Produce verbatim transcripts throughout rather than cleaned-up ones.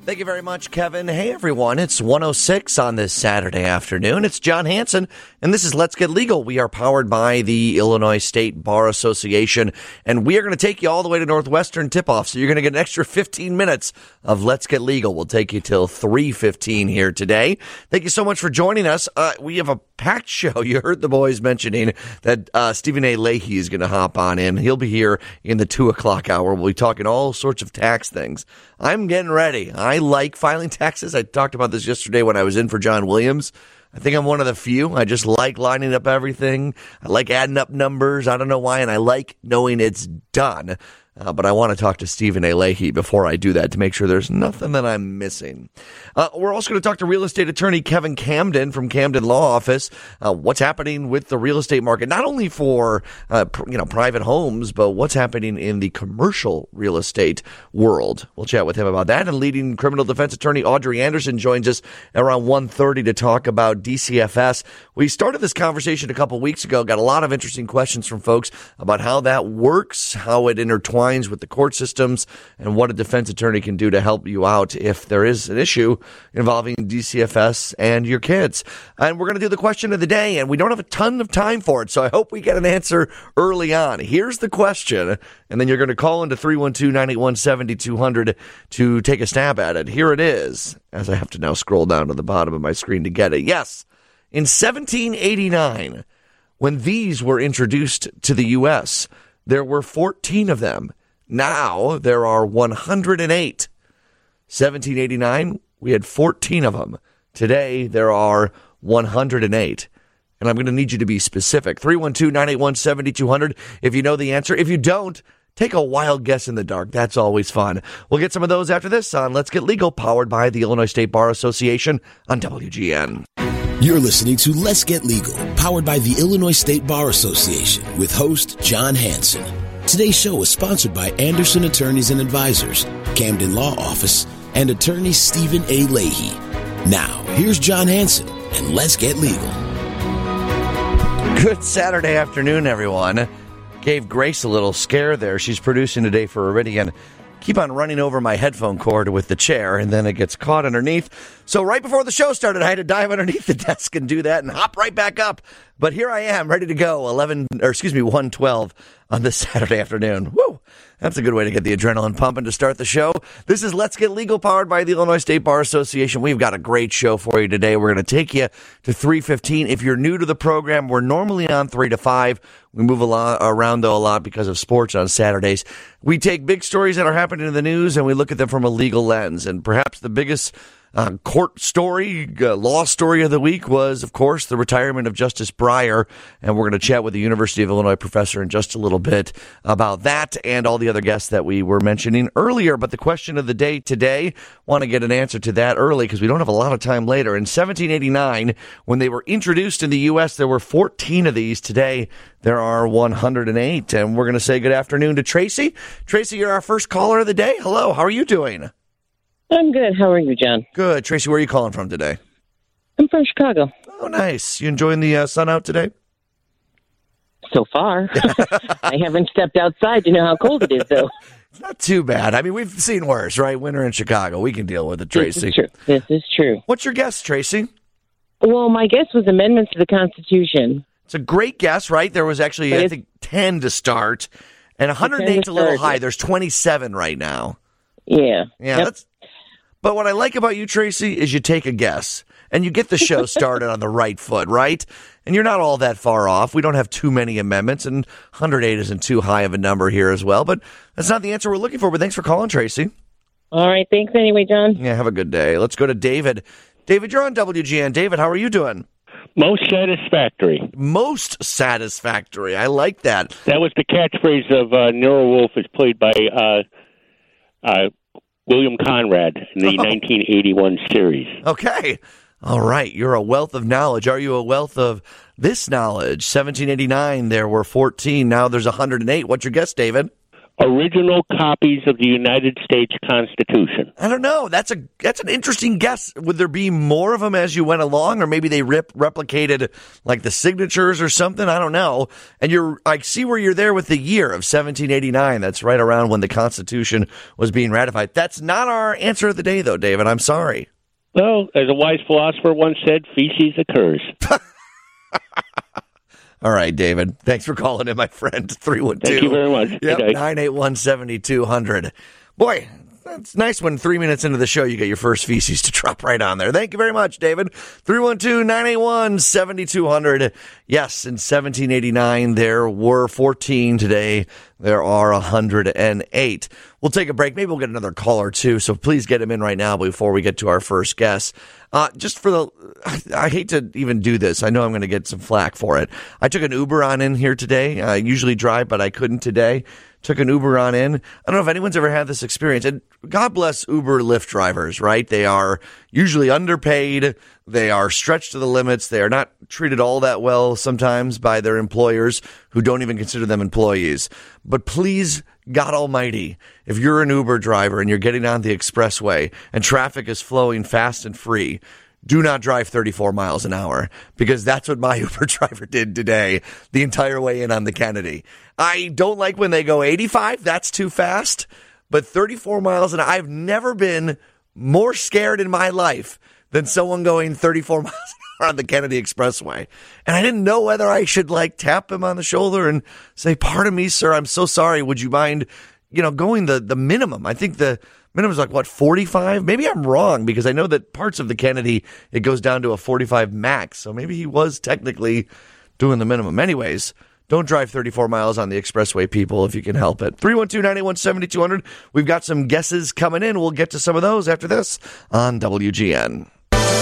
Thank you very much, Kevin. Hey, everyone. It's one oh six on this Saturday afternoon. It's John Hanson, and this is Let's Get Legal. We are powered by the Illinois State Bar Association, and we are going to take you all the way to Northwestern tip-off, so you're going to get an extra fifteen minutes of Let's Get Legal. We'll take you till three fifteen here today. Thank you so much for joining us. Uh, we have a packed show. You heard the boys mentioning that uh, Stephen A. Leahy is going to hop on in. He'll be here in the two o'clock hour. We'll be talking all sorts of tax things. I'm getting ready. I like filing taxes. I talked about this yesterday when I was in for John Williams. I think I'm one of the few. I just like lining up everything. I like adding up numbers. I don't know why, and I like knowing it's done. Uh, but I want to talk to Stephen A. Leahy before I do that to make sure there's nothing that I'm missing. Uh, we're also going to talk to real estate attorney Kevin Camden from Camden Law Office. Uh, what's happening with the real estate market, not only for uh, pr- you know private homes, but what's happening in the commercial real estate world. We'll chat with him about that. And leading criminal defense attorney Audrey Anderson joins us around one thirty to talk about D C F S. We started this conversation a couple weeks ago, got a lot of interesting questions from folks about how that works, how it intertwines with the court systems, and what a defense attorney can do to help you out if there is an issue involving D C F S and your kids. And we're going to do the question of the day, and we don't have a ton of time for it, so I hope we get an answer early on. Here's the question, and then you're going to call into three one two, nine eight one, seven two zero zero to take a stab at it. Here it is, as I have to now scroll down to the bottom of my screen to get it. Yes, in seventeen eighty-nine, when these were introduced to the U S, there were fourteen of them. Now there are one hundred eight. seventeen eighty-nine, we had fourteen of them. Today there are one hundred eight. And I'm going to need you to be specific. three one two, nine eight one, seven two zero zero if you know the answer. If you don't, take a wild guess in the dark. That's always fun. We'll get some of those after this on Let's Get Legal, powered by the Illinois State Bar Association on W G N. You're listening to Let's Get Legal, powered by the Illinois State Bar Association with host John Hanson. Today's show is sponsored by Anderson Attorneys and Advisors, Camden Law Office, and attorney Stephen A. Leahy. Now, here's John Hanson, and Let's Get Legal. Good Saturday afternoon, everyone. Gave Grace a little scare there. She's producing today for Iridian. Keep on running over my headphone cord with the chair, and then it gets caught underneath. So right before the show started, I had to dive underneath the desk and do that and hop right back up. But here I am, ready to go, eleven, or excuse me, one twelve on this Saturday afternoon. Woo! That's a good way to get the adrenaline pumping to start the show. This is Let's Get Legal, powered by the Illinois State Bar Association. We've got a great show for you today. We're going to take you to three fifteen. If you're new to the program, we're normally on three to five. We move a lot around, though, a lot because of sports on Saturdays. We take big stories that are happening in the news, and we look at them from a legal lens. And perhaps the biggest Uh, court story, uh, law story of the week was, of course, the retirement of Justice Breyer. And we're going to chat with the University of Illinois professor in just a little bit about that and all the other guests that we were mentioning earlier. But the question of the day today, want to get an answer to that early because we don't have a lot of time later. In seventeen eighty-nine, when they were introduced in the U S, there were fourteen of these. Today, there are one hundred eight. And we're going to say good afternoon to Tracy. Tracy, you're our first caller of the day. Hello, how are you doing? I'm good. How are you, John? Good. Tracy, where are you calling from today? I'm from Chicago. Oh, nice. You enjoying the uh, sun out today? So far. I haven't stepped outside to know how cold it is, though. It's not too bad. I mean, we've seen worse, right? Winter in Chicago. We can deal with it, Tracy. This is true. This is true. What's your guess, Tracy? Well, my guess was amendments to the Constitution. It's a great guess, right? There was actually, But I it's- think, ten to start. And one hundred eight is a little high. There's twenty-seven right now. Yeah. Yeah, Yep. that's... But what I like about you, Tracy, is you take a guess, and you get the show started on the right foot, right? And you're not all that far off. We don't have too many amendments, and one hundred eight isn't too high of a number here as well. But that's not the answer we're looking for. But thanks for calling, Tracy. All right. Thanks anyway, John. Yeah, have a good day. Let's go to David. David, you're on W G N. David, how are you doing? Most satisfactory. Most satisfactory. I like that. That was the catchphrase of uh, Nero Wolfe, is played by uh, uh, William Conrad in the Oh. nineteen eighty-one series. Okay. All right. You're a wealth of knowledge. Are you a wealth of this knowledge? seventeen eighty-nine, there were fourteen. Now there's one hundred eight. What's your guess, David? original copies of the United States Constitution. I don't know. That's a that's an interesting guess. Would there be more of them as you went along, or maybe they rip, replicated like the signatures or something? I don't know. And you're I see where you're there with the year of seventeen eighty-nine. That's right around when the Constitution was being ratified. That's not our answer of the day, though, David. I'm sorry. Well, as a wise philosopher once said, feces occurs. All right, David. Thanks for calling in, my friend. three one two Thank you very much. Yep, Okay. nine eight one, seven two zero zero. Boy, it's nice when three minutes into the show you get your first feces to drop right on there. Thank you very much, David. three one two, nine eight one, seven two zero zero. Yes, in seventeen eighty-nine, there were fourteen. Today, there are one hundred eight. We'll take a break. Maybe we'll get another call or two, so please get him in right now before we get to our first guest. Uh, just for the, I hate to even do this. I know I'm going to get some flack for it. I took an Uber on in here today. I usually drive, but I couldn't today. Took an Uber on in. I don't know if anyone's ever had this experience. And God bless Uber Lyft drivers, right? They are usually underpaid. They are stretched to the limits. They are not treated all that well sometimes by their employers who don't even consider them employees. But please, God Almighty, if you're an Uber driver and you're getting on the expressway and traffic is flowing fast and free, do not drive thirty-four miles an hour, because that's what my Uber driver did today, the entire way in on the Kennedy. I don't like when they go eighty-five. That's too fast. But thirty-four miles an hour, I've never been more scared in my life than someone going thirty-four miles an hour on the Kennedy Expressway. And I didn't know whether I should like tap him on the shoulder and say, pardon me, sir, I'm so sorry. Would you mind, you know, going the, the minimum? I think the minimum is like, what, forty-five? Maybe I'm wrong, because I know that parts of the Kennedy, it goes down to a forty-five max. So maybe he was technically doing the minimum. Anyways, don't drive thirty-four miles on the expressway, people, if you can help it. three one two, nine eight one, seven two zero zero. We've got some guesses coming in. We'll get to some of those after this on W G N.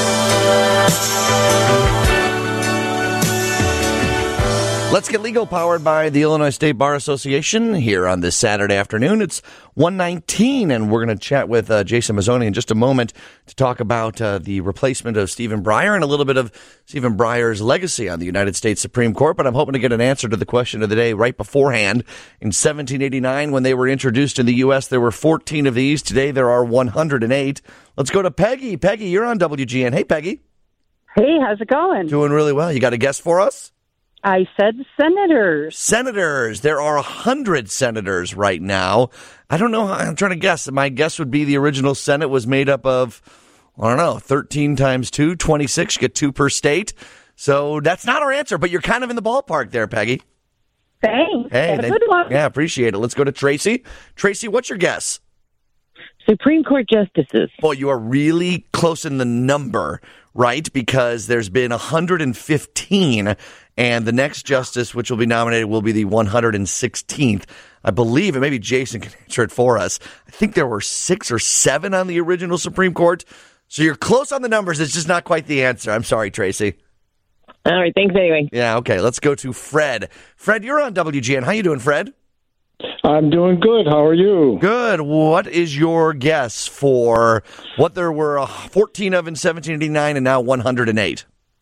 Let's Get Legal, powered by the Illinois State Bar Association here on this Saturday afternoon. It's one nineteen, and we're going to chat with uh, Jason Mazzoni in just a moment to talk about uh, the replacement of Stephen Breyer and a little bit of Stephen Breyer's legacy on the United States Supreme Court. But I'm hoping to get an answer to the question of the day right beforehand. In seventeen eighty-nine, when they were introduced in the U S, there were fourteen of these. Today, there are one hundred eight. Let's go to Peggy. Peggy, you're on W G N. Hey, Peggy. Hey, how's it going? Doing really well. You got a guess for us? I said senators. Senators. There are one hundred senators right now. I don't know. How, I'm trying to guess. My guess would be the original Senate was made up of, I don't know, thirteen times two, twenty-six. You get two per state. So that's not our answer, but you're kind of in the ballpark there, Peggy. Thanks. Hey, Have a they, good one. Yeah, appreciate it. Let's go to Tracy. Tracy, what's your guess? Supreme Court justices. Boy, you are really close in the number, right? Because there's been one hundred fifteen, and the next justice, which will be nominated, will be the one hundred sixteenth. I believe, and maybe Jason can answer it for us, I think there were six or seven on the original Supreme Court. So you're close on the numbers. It's just not quite the answer. I'm sorry, Tracy. All right, thanks anyway. Yeah, okay. Let's go to Fred. Fred, you're on W G N. How you doing, Fred? I'm doing good. How are you? Good. What is your guess for what there were fourteen of in seventeen eighty-nine and now one hundred eight?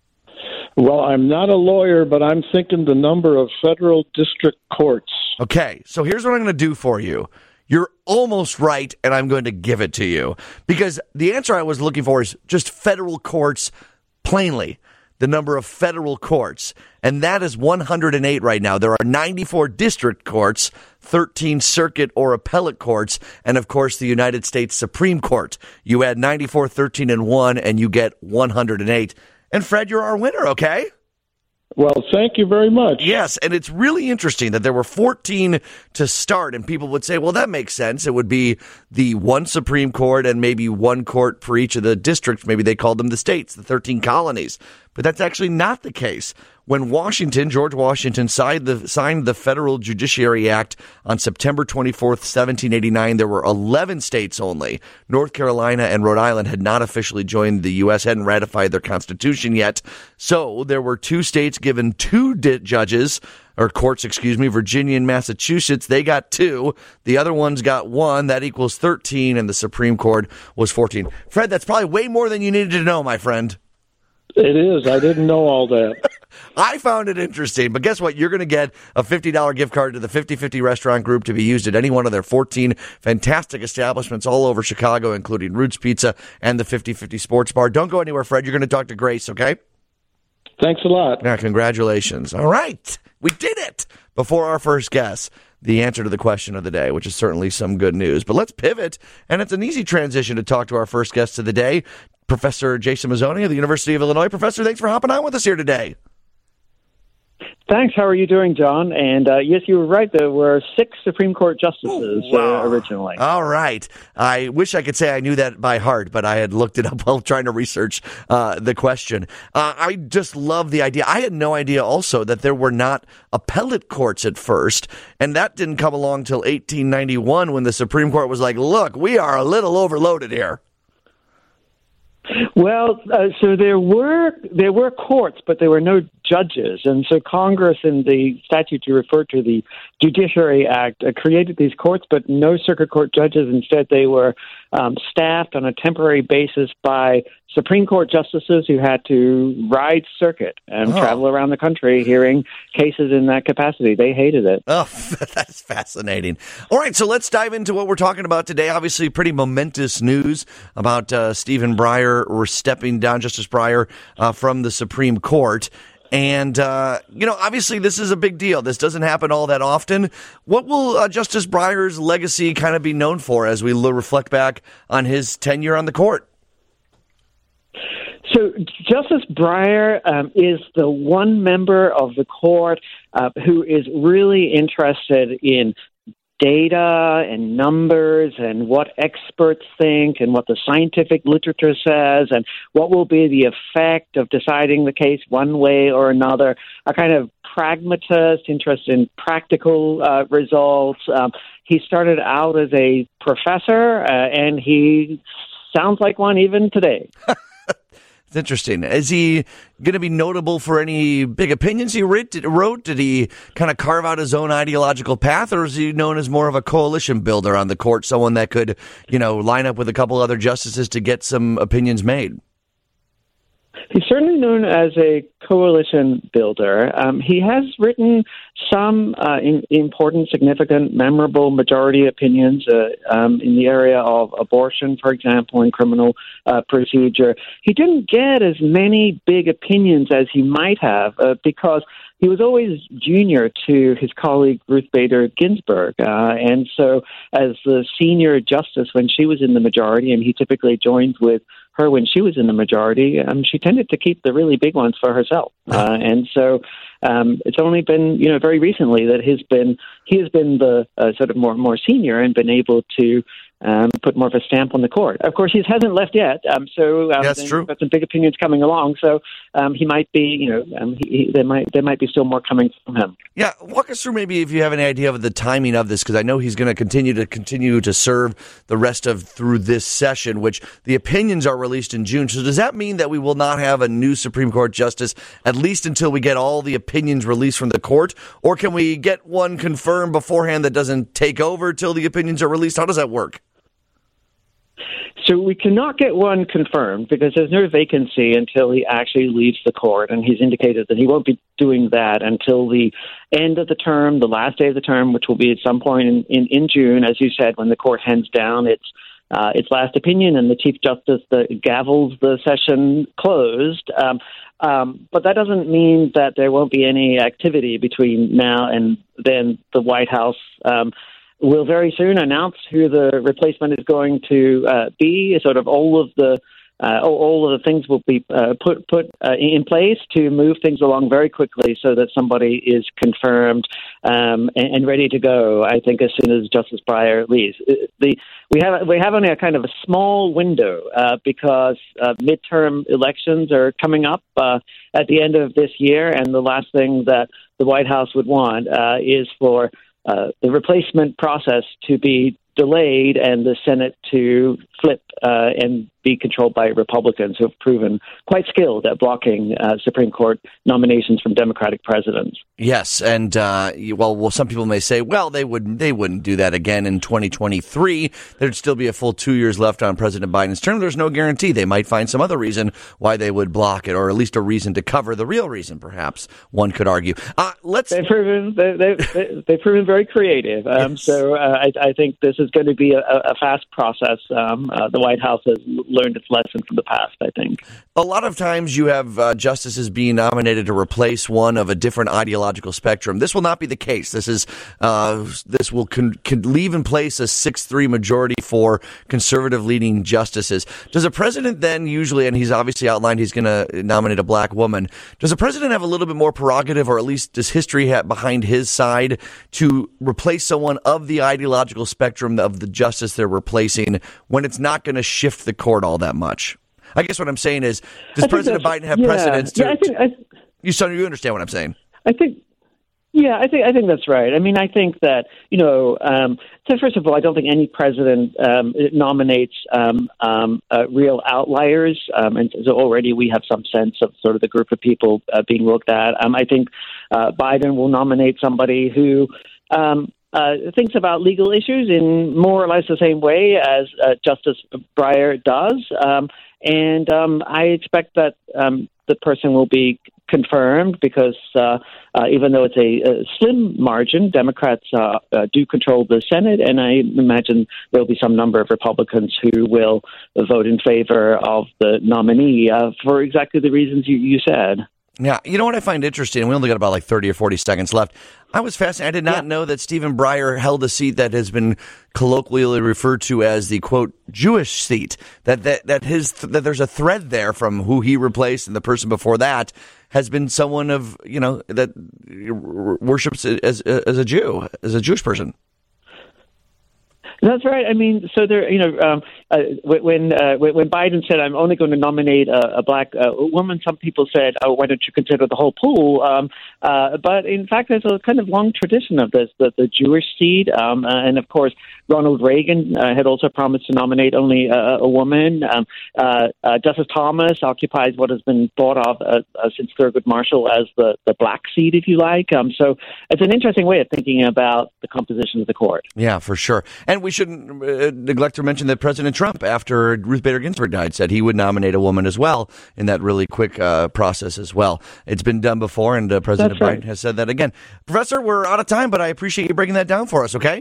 Well, I'm not a lawyer, but I'm thinking the number of federal district courts. Okay, so here's what I'm going to do for you. You're almost right, and I'm going to give it to you. Because the answer I was looking for is just federal courts, plainly. The number of federal courts. And that is one hundred eight right now. There are ninety-four district courts, thirteen circuit or appellate courts, and, of course, the United States Supreme Court. You add ninety-four, thirteen, and one, and you get one hundred eight. And, Fred, you're our winner, okay? Well, thank you very much. Yes, and it's really interesting that there were fourteen to start, and people would say, well, that makes sense. It would be the one Supreme Court and maybe one court for each of the districts. Maybe they called them the states, the thirteen colonies. But that's actually not the case. When Washington, George Washington, signed the, signed the Federal Judiciary Act on September twenty-fourth, seventeen eighty-nine, there were eleven states only. North Carolina and Rhode Island had not officially joined the U S, hadn't ratified their constitution yet. So there were two states given two di- judges, or courts, excuse me, Virginia and Massachusetts. They got two. The other ones got one. That equals thirteen, and the Supreme Court was fourteen. Fred, that's probably way more than you needed to know, my friend. It is. I didn't know all that. I found it interesting, but guess what? You're going to get a fifty dollars gift card to the fifty fifty Restaurant Group to be used at any one of their fourteen fantastic establishments all over Chicago, including Roots Pizza and the fifty fifty Sports Bar. Don't go anywhere, Fred. You're going to talk to Grace, okay? Thanks a lot. Yeah, congratulations. All right. We did it before our first guess. The answer to the question of the day, which is certainly some good news. But let's pivot, and it's an easy transition to talk to our first guest of the day, Professor Jason Mazzoni of the University of Illinois. Professor, thanks for hopping on with us here today. Thanks. How are you doing, John? And uh, yes, you were right. There were six Supreme Court justices oh, wow. uh, originally. All right. I wish I could say I knew that by heart, but I had looked it up while trying to research uh, the question. Uh, I just love the idea. I had no idea also that there were not appellate courts at first, and that didn't come along till eighteen ninety-one when the Supreme Court was like, look, we are a little overloaded here. Well, uh, so there were there were courts, but there were no judges, and so Congress, in the statute you referred to, the Judiciary Act, uh, created these courts, but no circuit court judges. Instead, they were um, staffed on a temporary basis by Supreme Court justices who had to ride circuit and oh. travel around the country hearing cases in that capacity. They hated it. Oh, that's fascinating. All right, so let's dive into what we're talking about today. Obviously, pretty momentous news about uh, Stephen Breyer or stepping down, Justice Breyer, uh, from the Supreme Court. And, uh, you know, obviously this is a big deal. This doesn't happen all that often. What will uh, Justice Breyer's legacy kind of be known for as we l- reflect back on his tenure on the court? So Justice Breyer um, is the one member of the court uh, who is really interested in data and numbers and what experts think and what the scientific literature says and what will be the effect of deciding the case one way or another. A kind of pragmatist, interested in practical uh, results. Um, he started out as a professor, uh, and he sounds like one even today. It's interesting. Is he going to be notable for any big opinions he wrote? Did he kind of carve out his own ideological path, or is he known as more of a coalition builder on the court, someone that could, you know, line up with a couple other justices to get some opinions made? He's certainly known as a coalition builder. Um, he has written some uh, in, important, significant, memorable majority opinions uh, um, in the area of abortion, for example, and criminal uh, procedure. He didn't get as many big opinions as he might have uh, because he was always junior to his colleague Ruth Bader Ginsburg. Uh, and so as the senior justice when she was in the majority, and he typically joined with her when she was in the majority, um, she tended to keep the really big ones for herself. Uh, and so um, it's only been, you know, very recently that he's been, he has been the uh, sort of more, more senior and been able to Um, put more of a stamp on the court. Of course, he hasn't left yet, um, so um, that's true. Got some big opinions coming along. So um, he might be, you know, um, he, he, there might there might be still more coming from him. Yeah, walk us through maybe if you have any idea of the timing of this, because I know he's going to continue to continue to serve the rest of through this session, which the opinions are released in June. So does that mean that we will not have a new Supreme Court justice at least until we get all the opinions released from the court, or can we get one confirmed beforehand that doesn't take over till the opinions are released? How does that work? So we cannot get one confirmed because there's no vacancy until he actually leaves the court, and he's indicated that he won't be doing that until the end of the term, the last day of the term, which will be at some point in, in, in June, as you said, when the court hands down its uh, its last opinion and the Chief Justice the, gavels the session closed. Um, um, but that doesn't mean that there won't be any activity between now and then. The White House um will very soon announce who the replacement is going to uh, be. Sort of all of the uh, all of the things will be uh, put put uh, in place to move things along very quickly, so that somebody is confirmed um, and, and ready to go. I think as soon as Justice Breyer leaves, the we have we have only a kind of a small window uh, because uh, midterm elections are coming up uh, at the end of this year, and the last thing that the White House would want uh, is for Uh, the replacement process to be delayed and the Senate to flip uh, and be controlled by Republicans who have proven quite skilled at blocking uh, Supreme Court nominations from Democratic presidents. Yes, and uh, well, well, some people may say, well, they would they wouldn't do that again in twenty twenty-three. There'd still be a full two years left on President Biden's term. There's no guarantee. They might find some other reason why they would block it, or at least a reason to cover the real reason, perhaps, one could argue. Uh, let's. They've proven, they, they, they've proven very creative. Um, yes. So uh, I, I think this is going to be a, a fast process. Um, uh, the White House has learned its lesson from the past, I think. A lot of times you have uh, justices being nominated to replace one of a different ideological spectrum. This will not be the case. This is uh, this will con- can leave in place a six three majority for conservative-leaning justices. Does a president then usually, and he's obviously outlined he's going to nominate a black woman, does a president have a little bit more prerogative, or at least does history have behind his side, to replace someone of the ideological spectrum of the justice they're replacing when it's not going to shift the court all that much? I guess what I'm saying is, does President Biden have yeah, precedents to, yeah, I think, I, you, so you understand what I'm saying? I think, yeah, I think I think that's right. I mean, I think that, you know, um, so first of all, I don't think any president um, nominates um, um, uh, real outliers, um, and so already we have some sense of sort of the group of people uh, being looked at. Um, I think uh, Biden will nominate somebody who um, uh, thinks about legal issues in more or less the same way as uh, Justice Breyer does, um, and um, I expect that um, the person will be confirmed because uh, uh, even though it's a, a slim margin, Democrats uh, uh, do control the Senate, and I imagine there will be some number of Republicans who will vote in favor of the nominee uh, for exactly the reasons you, you said. Yeah, you know what I find interesting? We only got about like thirty or forty seconds left. I was fascinated. I did not yeah. know that Stephen Breyer held a seat that has been colloquially referred to as the, quote, Jewish seat. That that that his that there's a thread there from who he replaced and the person before that has been someone of, you know, that worships as as a Jew, as a Jewish person. That's right. I mean, so there, you know, um, uh, when uh, when Biden said, "I'm only going to nominate a, a black uh, woman," some people said, "Oh, why don't you consider the whole pool?" Um, uh, but in fact, there's a kind of long tradition of this, the, the Jewish seed, um, uh, and of course, Ronald Reagan uh, had also promised to nominate only a, a woman. Um, uh, uh, Justice Thomas occupies what has been thought of uh, uh, since Thurgood Marshall as the, the black seed, if you like. Um, so it's an interesting way of thinking about the composition of the court. Yeah, for sure. And we shouldn't uh, neglect to mention that President Trump, after Ruth Bader Ginsburg died, said he would nominate a woman as well in that really quick uh, process as well. It's been done before, and uh, President That's right. Biden has said that again. Professor, we're out of time, but I appreciate you breaking that down for us, okay?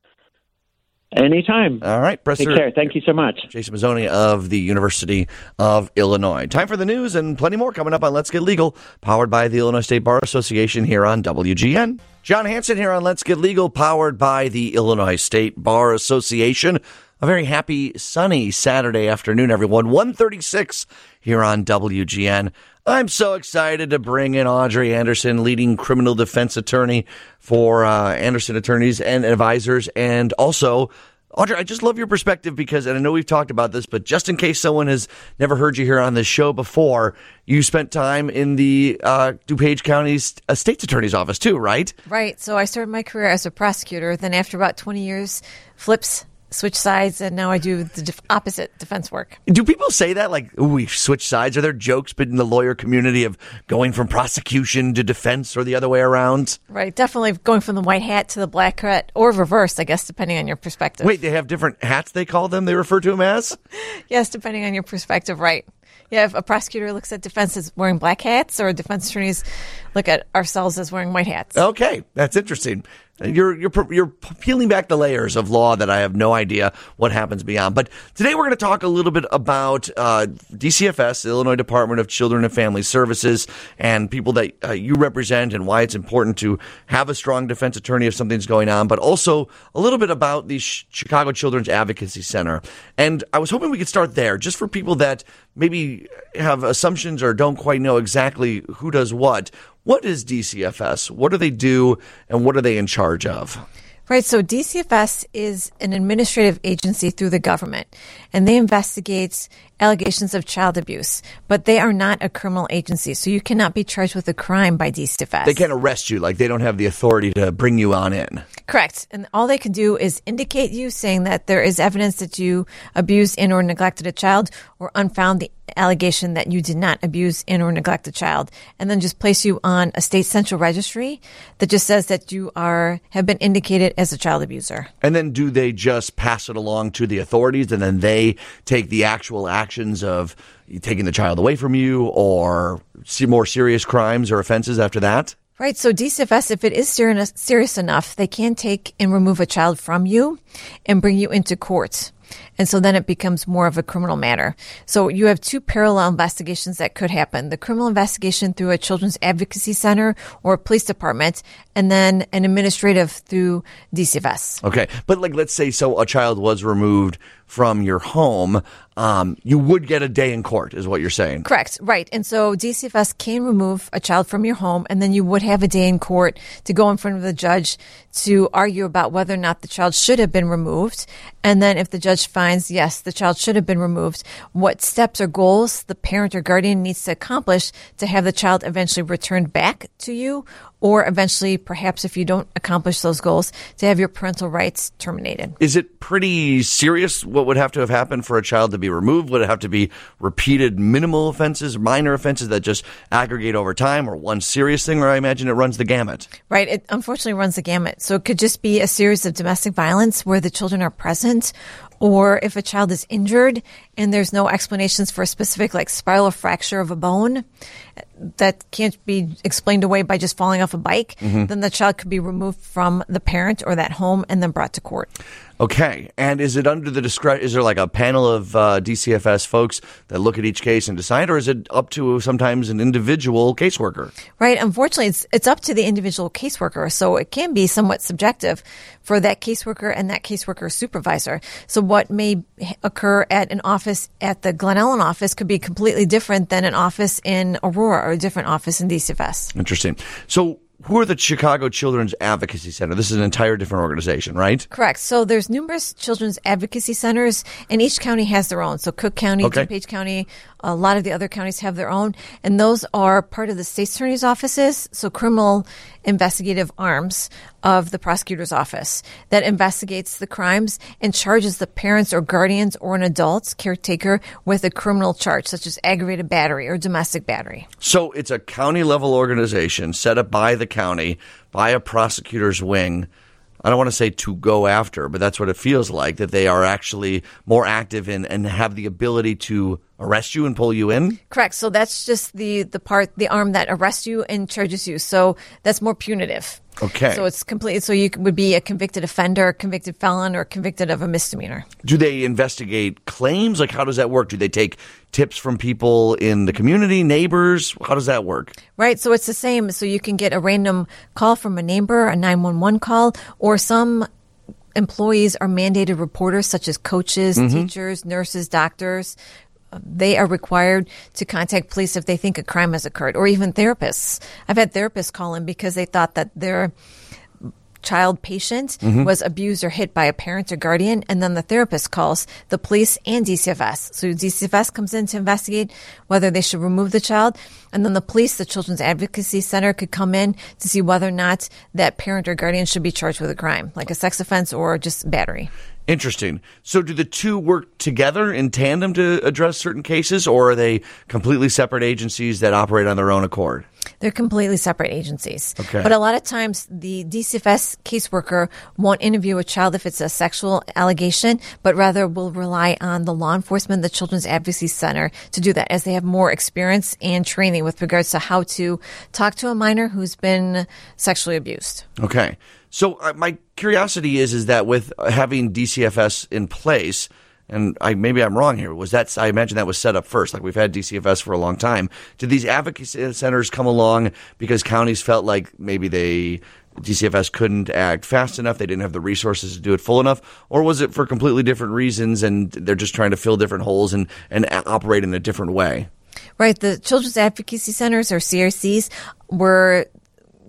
Anytime. All right, Professor. Take care. Thank you so much. Jason Mazzoni of the University of Illinois. Time for the news and plenty more coming up on Let's Get Legal, powered by the Illinois State Bar Association here on W G N. John Hanson here on Let's Get Legal, powered by the Illinois State Bar Association. A very happy, sunny Saturday afternoon, everyone. one thirty-six here on W G N. I'm so excited to bring in Audrey Anderson, leading criminal defense attorney for uh, Anderson Attorneys and Advisors. And also, Audrey, I just love your perspective because, and I know we've talked about this, but just in case someone has never heard you here on this show before, you spent time in the uh, DuPage County uh, State's Attorney's Office too, right? Right. So I started my career as a prosecutor. Then after about twenty years, flips, switch sides, and now I do the def- opposite defense work. Do people say that? Like, ooh, we switch sides? Are there jokes in the lawyer community of going from prosecution to defense or the other way around? Right. Definitely going from the white hat to the black hat, or reversed, I guess, depending on your perspective. Wait, they have different hats they call them? They refer to them as? Yes, depending on your perspective, right. Yeah, if a prosecutor looks at defense as wearing black hats, or defense attorneys look at ourselves as wearing white hats. Okay, that's interesting. You're you're you're peeling back the layers of law that I have no idea what happens beyond. But today we're going to talk a little bit about uh, D C F S, Illinois Department of Children and Family Services, and people that uh, you represent, and why it's important to have a strong defense attorney if something's going on. But also a little bit about the Chicago Children's Advocacy Center. And I was hoping we could start there, just for people that maybe have assumptions or don't quite know exactly who does what. What is D C F S? What do they do, and what are they in charge of? Right. So D C F S is an administrative agency through the government, and they investigate allegations of child abuse, but they are not a criminal agency, so you cannot be charged with a crime by D C F S. They can't arrest you, like they don't have the authority to bring you on in. Correct. And all they can do is indicate you, saying that there is evidence that you abused and or neglected a child, or unfound the allegation that you did not abuse and or neglect a child, and then just place you on a state central registry that just says that you are have been indicated as a child abuser. And then do they just pass it along to the authorities, and then they take the actual actions of taking the child away from you, or see more serious crimes or offenses after that? Right. So D C F S, if it is serious, serious enough, they can take and remove a child from you and bring you into court. And so then it becomes more of a criminal matter. So you have two parallel investigations that could happen. The criminal investigation through a children's advocacy center or a police department, and then an administrative through D C F S. Okay. But like, let's say so a child was removed from your home, um, you would get a day in court, is what you're saying. Correct. Right. And so D C F S can remove a child from your home, and then you would have a day in court to go in front of the judge to argue about whether or not the child should have been removed. And then if the judge finds, yes, the child should have been removed, what steps or goals the parent or guardian needs to accomplish to have the child eventually returned back to you, or eventually, perhaps if you don't accomplish those goals, to have your parental rights terminated. Is it pretty serious what would have to have happened for a child to be removed? Would it have to be repeated minimal offenses, minor offenses that just aggregate over time, or one serious thing, or I imagine it runs the gamut? Right. It unfortunately runs the gamut. So it could just be a series of domestic violence where the children are present, or if a child is injured and there's no explanations for a specific, like spiral fracture of a bone that can't be explained away by just falling off a bike, mm-hmm. then the child could be removed from the parent or that home and then brought to court. Okay. And is it under the discretion? Is there like a panel of uh, D C F S folks that look at each case and decide, or is it up to sometimes an individual caseworker? Right. Unfortunately, it's it's up to the individual caseworker, so it can be somewhat subjective for that caseworker and that caseworker supervisor. So what may occur at an office at the Glen Ellen office could be completely different than an office in Aurora or a different office in D C F S. Interesting. So who are the Chicago Children's Advocacy Center? This is an entire different organization, right? Correct. So there's numerous children's advocacy centers, and each county has their own. So Cook County, okay. DuPage County, a lot of the other counties have their own, and those are part of the state attorney's offices, so criminal investigative arms of the prosecutor's office that investigates the crimes and charges the parents or guardians or an adult caretaker with a criminal charge, such as aggravated battery or domestic battery. So it's a county-level organization set up by the county, by a prosecutor's wing. I don't want to say to go after, but that's what it feels like, that they are actually more active in and have the ability to arrest you and pull you in? Correct. So that's just the, the part, the arm that arrests you and charges you. So that's more punitive. Okay. So it's complete. So you would be a convicted offender, convicted felon, or convicted of a misdemeanor. Do they investigate claims? Like, how does that work? Do they take tips from people in the community, neighbors? How does that work? Right. So it's the same. So you can get a random call from a neighbor, a nine one one call, or some employees are mandated reporters, such as coaches, mm-hmm. teachers, nurses, doctors. They are required to contact police if they think a crime has occurred, or even therapists. I've had therapists call in because they thought that their child patient mm-hmm. was abused or hit by a parent or guardian, and then the therapist calls the police and D C F S. So D C F S comes in to investigate whether they should remove the child, and then the police, the Children's Advocacy Center, could come in to see whether or not that parent or guardian should be charged with a crime, like a sex offense or just battery. Interesting. So do the two work together in tandem to address certain cases, or are they completely separate agencies that operate on their own accord? They're completely separate agencies. Okay. But a lot of times the D C F S caseworker won't interview a child if it's a sexual allegation, but rather will rely on the law enforcement, the Children's Advocacy Center, to do that, as they have more experience and training with regards to how to talk to a minor who's been sexually abused. Okay. So uh, my curiosity is, is that with having D C F S in place, and I, maybe I'm wrong here, was that, I imagine that was set up first, like we've had D C F S for a long time. Did these advocacy centers come along because counties felt like maybe they, D C F S couldn't act fast enough, they didn't have the resources to do it full enough, or was it for completely different reasons and they're just trying to fill different holes and, and operate in a different way? Right. The Children's Advocacy Centers, or C R Cs, were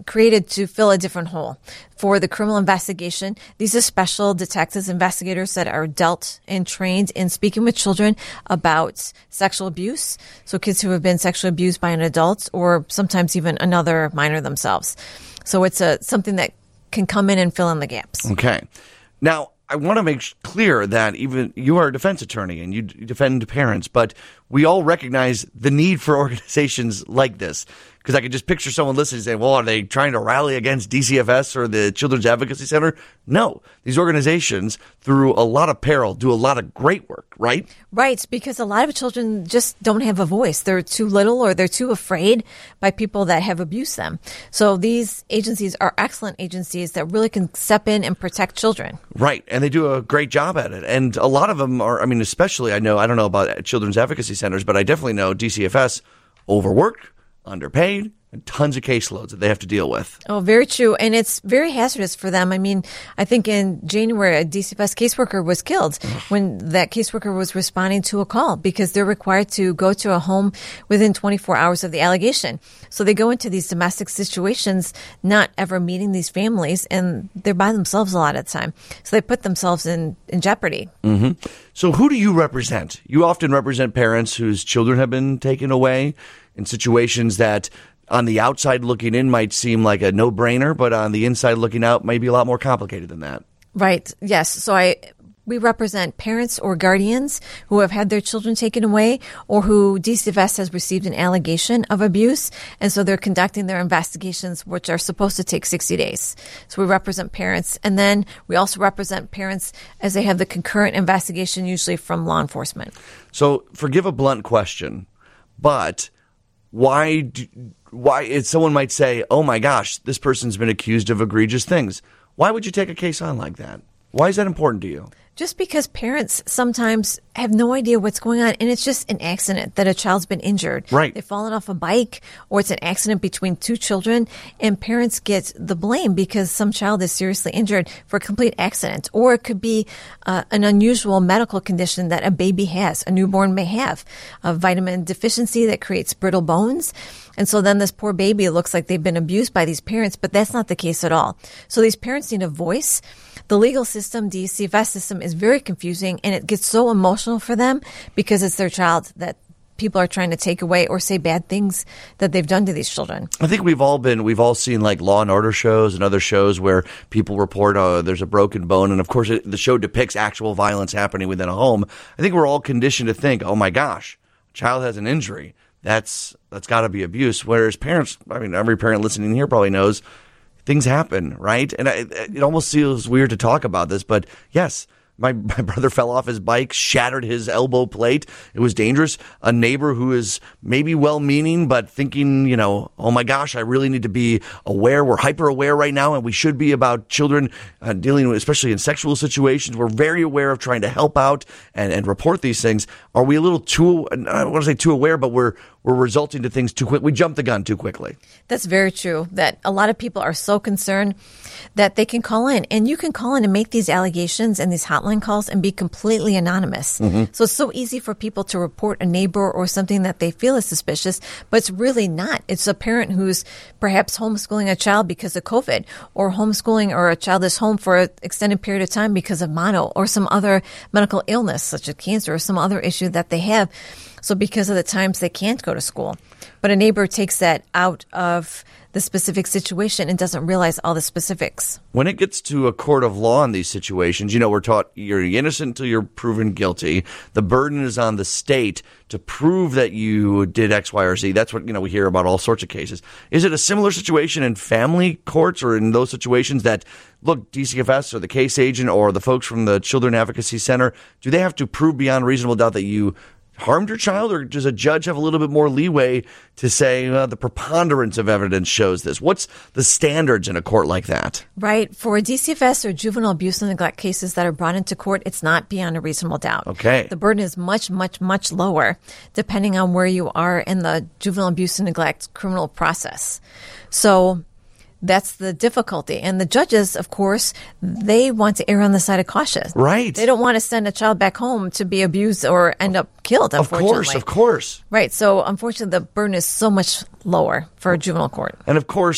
created to fill a different hole. For the criminal investigation, these are special detectives, investigators that are dealt and trained in speaking with children about sexual abuse. So kids who have been sexually abused by an adult or sometimes even another minor themselves. So it's a something that can come in and fill in the gaps. Okay. Now, I want to make clear that even you are a defense attorney and you defend parents, but we all recognize the need for organizations like this. Because I could just picture someone listening and saying, well, are they trying to rally against D C F S or the Children's Advocacy Center? No. These organizations, through a lot of peril, do a lot of great work, right? Right, because a lot of children just don't have a voice. They're too little or they're too afraid by people that have abused them. So these agencies are excellent agencies that really can step in and protect children. Right, and they do a great job at it. And a lot of them are, I mean, especially, I know, I don't know about Children's Advocacy Centers, but I definitely know D C F S overworked, underpaid, and tons of caseloads that they have to deal with. Oh, very true. And it's very hazardous for them. I mean, I think in January, a D C F S caseworker was killed when that caseworker was responding to a call because they're required to go to a home within twenty-four hours of the allegation. So they go into these domestic situations not ever meeting these families, and they're by themselves a lot of the time. So they put themselves in, in jeopardy. Mm-hmm. So who do you represent? You often represent parents whose children have been taken away in situations that on the outside looking in might seem like a no-brainer, but on the inside looking out may be a lot more complicated than that. Right. Yes. So I we represent parents or guardians who have had their children taken away or who D C F S has received an allegation of abuse, and so they're conducting their investigations, which are supposed to take sixty days. So we represent parents, and then we also represent parents as they have the concurrent investigation, usually from law enforcement. So forgive a blunt question, but why do, why if someone might say, oh my gosh, this person's been accused of egregious things. Why would you take a case on like that? Why is that important to you? Just because parents sometimes have no idea what's going on, and it's just an accident that a child's been injured. Right. They've fallen off a bike, or it's an accident between two children, and parents get the blame because some child is seriously injured for a complete accident. Or it could be uh, an unusual medical condition that a baby has, a newborn may have, a vitamin deficiency that creates brittle bones. And so then this poor baby looks like they've been abused by these parents, but that's not the case at all. So these parents need a voice. The legal system, D C F S system, is very confusing, and it gets so emotional for them because it's their child that people are trying to take away or say bad things that they've done to these children. I think we've all been, we've all seen like Law and Order shows and other shows where people report, oh, there's a broken bone. And of course, it, the show depicts actual violence happening within a home. I think we're all conditioned to think, oh my gosh, a child has an injury. That's, that's got to be abuse. Whereas parents, I mean, every parent listening here probably knows things happen, right? And I, it almost feels weird to talk about this, but yes, My, my brother fell off his bike, shattered his elbow plate. It was dangerous. A neighbor who is maybe well-meaning, but thinking, you know, oh my gosh, I really need to be aware. We're hyper-aware right now, and we should be about children uh, dealing with, especially in sexual situations. We're very aware of trying to help out and, and report these things. Are we a little too, I don't want to say too aware, but we're we're resulting to things too quick. We jump the gun too quickly. That's very true, that a lot of people are so concerned that they can call in. And you can call in and make these allegations and these hotline calls and be completely anonymous. Mm-hmm. So it's so easy for people to report a neighbor or something that they feel is suspicious, but it's really not. It's a parent who's perhaps homeschooling a child because of COVID, or homeschooling or a child is home for an extended period of time because of mono or some other medical illness such as cancer or some other issue that they have. So because of the times they can't go to school. But a neighbor takes that out of the specific situation and doesn't realize all the specifics. When it gets to a court of law in these situations, you know, we're taught you're innocent until you're proven guilty. The burden is on the state to prove that you did X, Y, or Z. That's what, you know, we hear about all sorts of cases. Is it a similar situation in family courts or in those situations that, look, D C F S or the case agent or the folks from the Children Advocacy Center, do they have to prove beyond reasonable doubt that you harmed your child, or does a judge have a little bit more leeway to say uh, the preponderance of evidence shows this? What's the standards in a court like that? Right. For D C F S or juvenile abuse and neglect cases that are brought into court, it's not beyond a reasonable doubt. Okay. The burden is much, much, much lower depending on where you are in the juvenile abuse and neglect criminal process. So that's the difficulty. And the judges, of course, they want to err on the side of caution. Right. They don't want to send a child back home to be abused or end up killed, unfortunately. Of course, of course. Right. So, unfortunately, the burden is so much lower for a juvenile court. And, of course,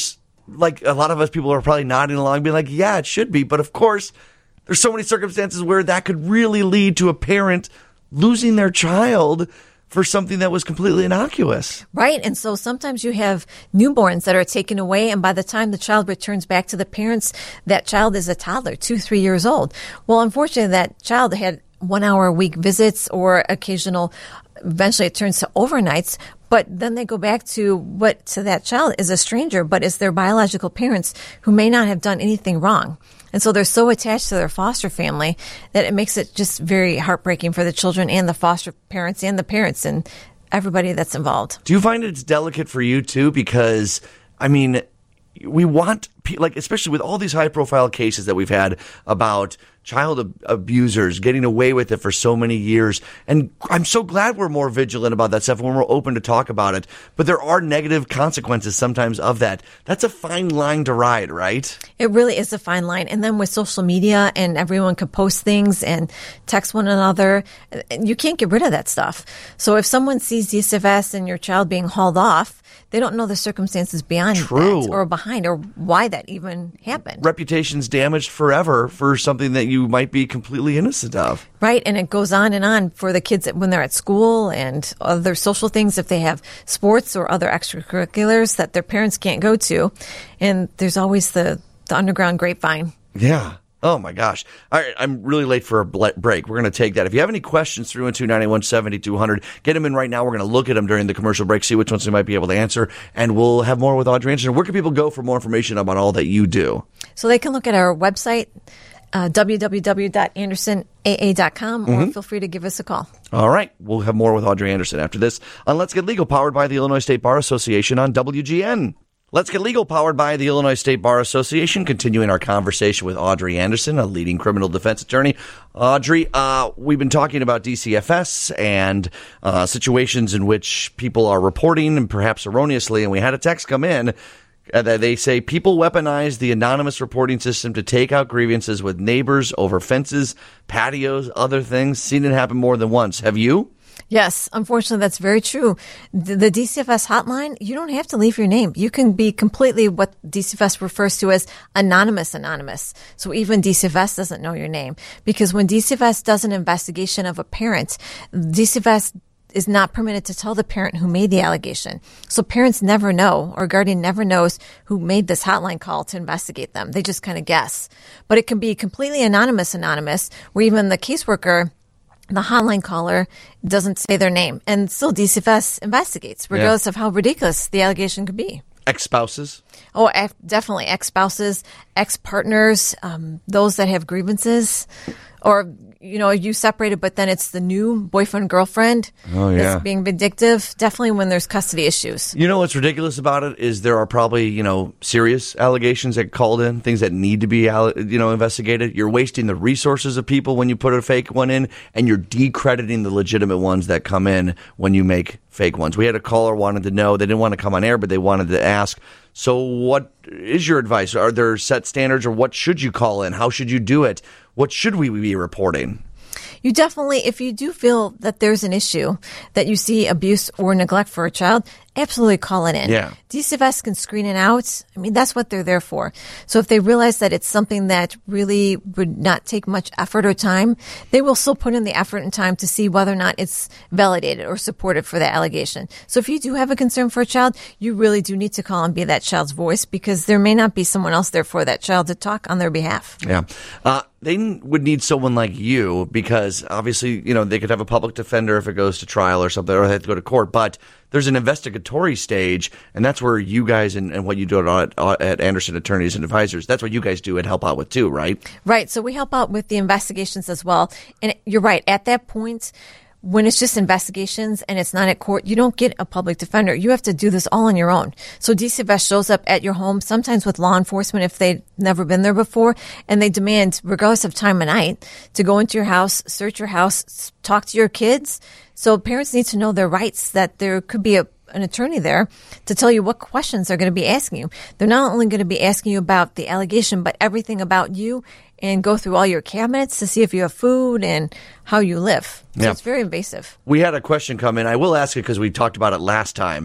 like a lot of us people are probably nodding along, being like, yeah, it should be. But of course, there's so many circumstances where that could really lead to a parent losing their child for something that was completely innocuous. Right. And so sometimes you have newborns that are taken away, and by the time the child returns back to the parents, that child is a toddler, two, three years old. Well, unfortunately, that child had one hour a week visits or occasional, eventually it turns to overnights, but then they go back to what to that child is a stranger, but is their biological parents who may not have done anything wrong. And so they're so attached to their foster family that it makes it just very heartbreaking for the children and the foster parents and the parents and everybody that's involved. Do you find it's delicate for you too? Because, I mean, we want, like, especially with all these high profile cases that we've had about child ab- abusers getting away with it for so many years. And I'm so glad we're more vigilant about that stuff when we're open to talk about it. But there are negative consequences sometimes of that. That's a fine line to ride, right? It really is a fine line. And then with social media and everyone can post things and text one another, you can't get rid of that stuff. So if someone sees D C F S and your child being hauled off, they don't know the circumstances beyond True. that or behind or why that even happened. Reputation's damaged forever for something that you might be completely innocent of. Right. And it goes on and on for the kids when they're at school and other social things, if they have sports or other extracurriculars that their parents can't go to. And there's always the, the underground grapevine. Yeah. Oh, my gosh. All right, I'm really late for a break. We're going to take that. If you have any questions, three one two, nine one, seven two zero zero, get them in right now. We're going to look at them during the commercial break, see which ones we might be able to answer, and we'll have more with Audrey Anderson. Where can people go for more information about all that you do? So they can look at our website, uh, w w w dot anderson a a dot com, mm-hmm. or feel free to give us a call. All right. We'll have more with Audrey Anderson after this on Let's Get Legal, powered by the Illinois State Bar Association on W G N. Let's Get Legal, powered by the Illinois State Bar Association. Continuing our conversation with Audrey Anderson, a leading criminal defense attorney. Audrey, uh, we've been talking about D C F S and uh, situations in which people are reporting, and perhaps erroneously, and we had a text come in uh, that they say people weaponize the anonymous reporting system to take out grievances with neighbors over fences, patios, other things. Seen it happen more than once. Have you? Yes, unfortunately, that's very true. The, the D C F S hotline, you don't have to leave your name. You can be completely what D C F S refers to as anonymous anonymous. So even D C F S doesn't know your name. Because when D C F S does an investigation of a parent, D C F S is not permitted to tell the parent who made the allegation. So parents never know, or guardian never knows who made this hotline call to investigate them. They just kind of guess. But it can be completely anonymous anonymous, where even the caseworker, the hotline caller, doesn't say their name, and still D C F S investigates, regardless yeah. of how ridiculous the allegation could be. Ex-spouses? Oh, definitely. Ex-spouses, ex-partners, um, those that have grievances, or, you know, you separated, but then it's the new boyfriend, girlfriend oh, yeah. that's being vindictive. Definitely when there's custody issues. You know what's ridiculous about it is there are probably, you know, serious allegations that called in, things that need to be, you know, investigated. You're wasting the resources of people when you put a fake one in, and you're decrediting the legitimate ones that come in when you make fake ones. We had a caller wanted to know, they didn't want to come on air, but they wanted to ask, so what is your advice? Are there set standards, or what should you call in? How should you do it? What should we be reporting? You definitely, if you do feel that there's an issue, that you see abuse or neglect for a child, absolutely call it in. Yeah. D C F S can screen it out. I mean, that's what they're there for. So if they realize that it's something that really would not take much effort or time, they will still put in the effort and time to see whether or not it's validated or supported for that allegation. So if you do have a concern for a child, you really do need to call and be that child's voice, because there may not be someone else there for that child to talk on their behalf. Yeah. Uh, they would need someone like you, because obviously, you know, they could have a public defender if it goes to trial or something, or they have to go to court, but there's an investigatory stage, and that's where you guys and, and what you do at, at Anderson Attorneys and Advisors, that's what you guys do and help out with too, right? Right. So we help out with the investigations as well. And you're right. At that point, when it's just investigations and it's not at court, you don't get a public defender. You have to do this all on your own. So D C F S shows up at your home, sometimes with law enforcement if they've never been there before, and they demand, regardless of time of night, to go into your house, search your house, talk to your kids. So parents need to know their rights, that there could be a an attorney there to tell you what questions they're going to be asking you. They're not only going to be asking you about the allegation, but everything about you, and go through all your cabinets to see if you have food and how you live. So yeah. It's very invasive. We had a question come in. I will ask it because we talked about it last time.